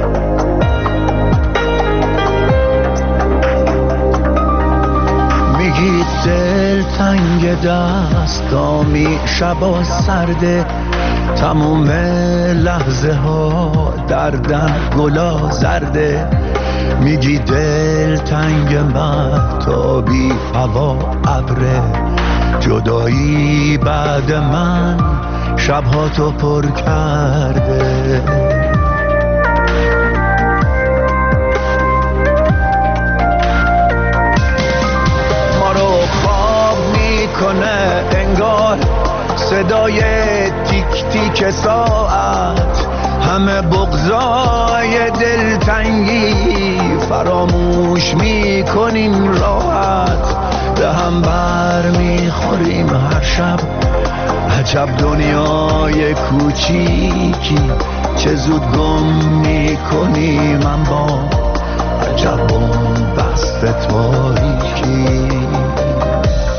میگی دل تنگ دستامی شبا سرده، تموم لحظه ها دردن گلا زرده. میگی دل تنگ مهتابی هوا ابره، جدایی بعد من شبها تو پر کرده. ما رو خواب میکنه انگار صدای تیک تیک ساعت، همه بغضای دلتنگی فراموش میکنیم راحت. به هم بر میخوریم هر شب، عجب دنیای کوچیکی چه زود گم میکنیم اما عجب بست تاریکی.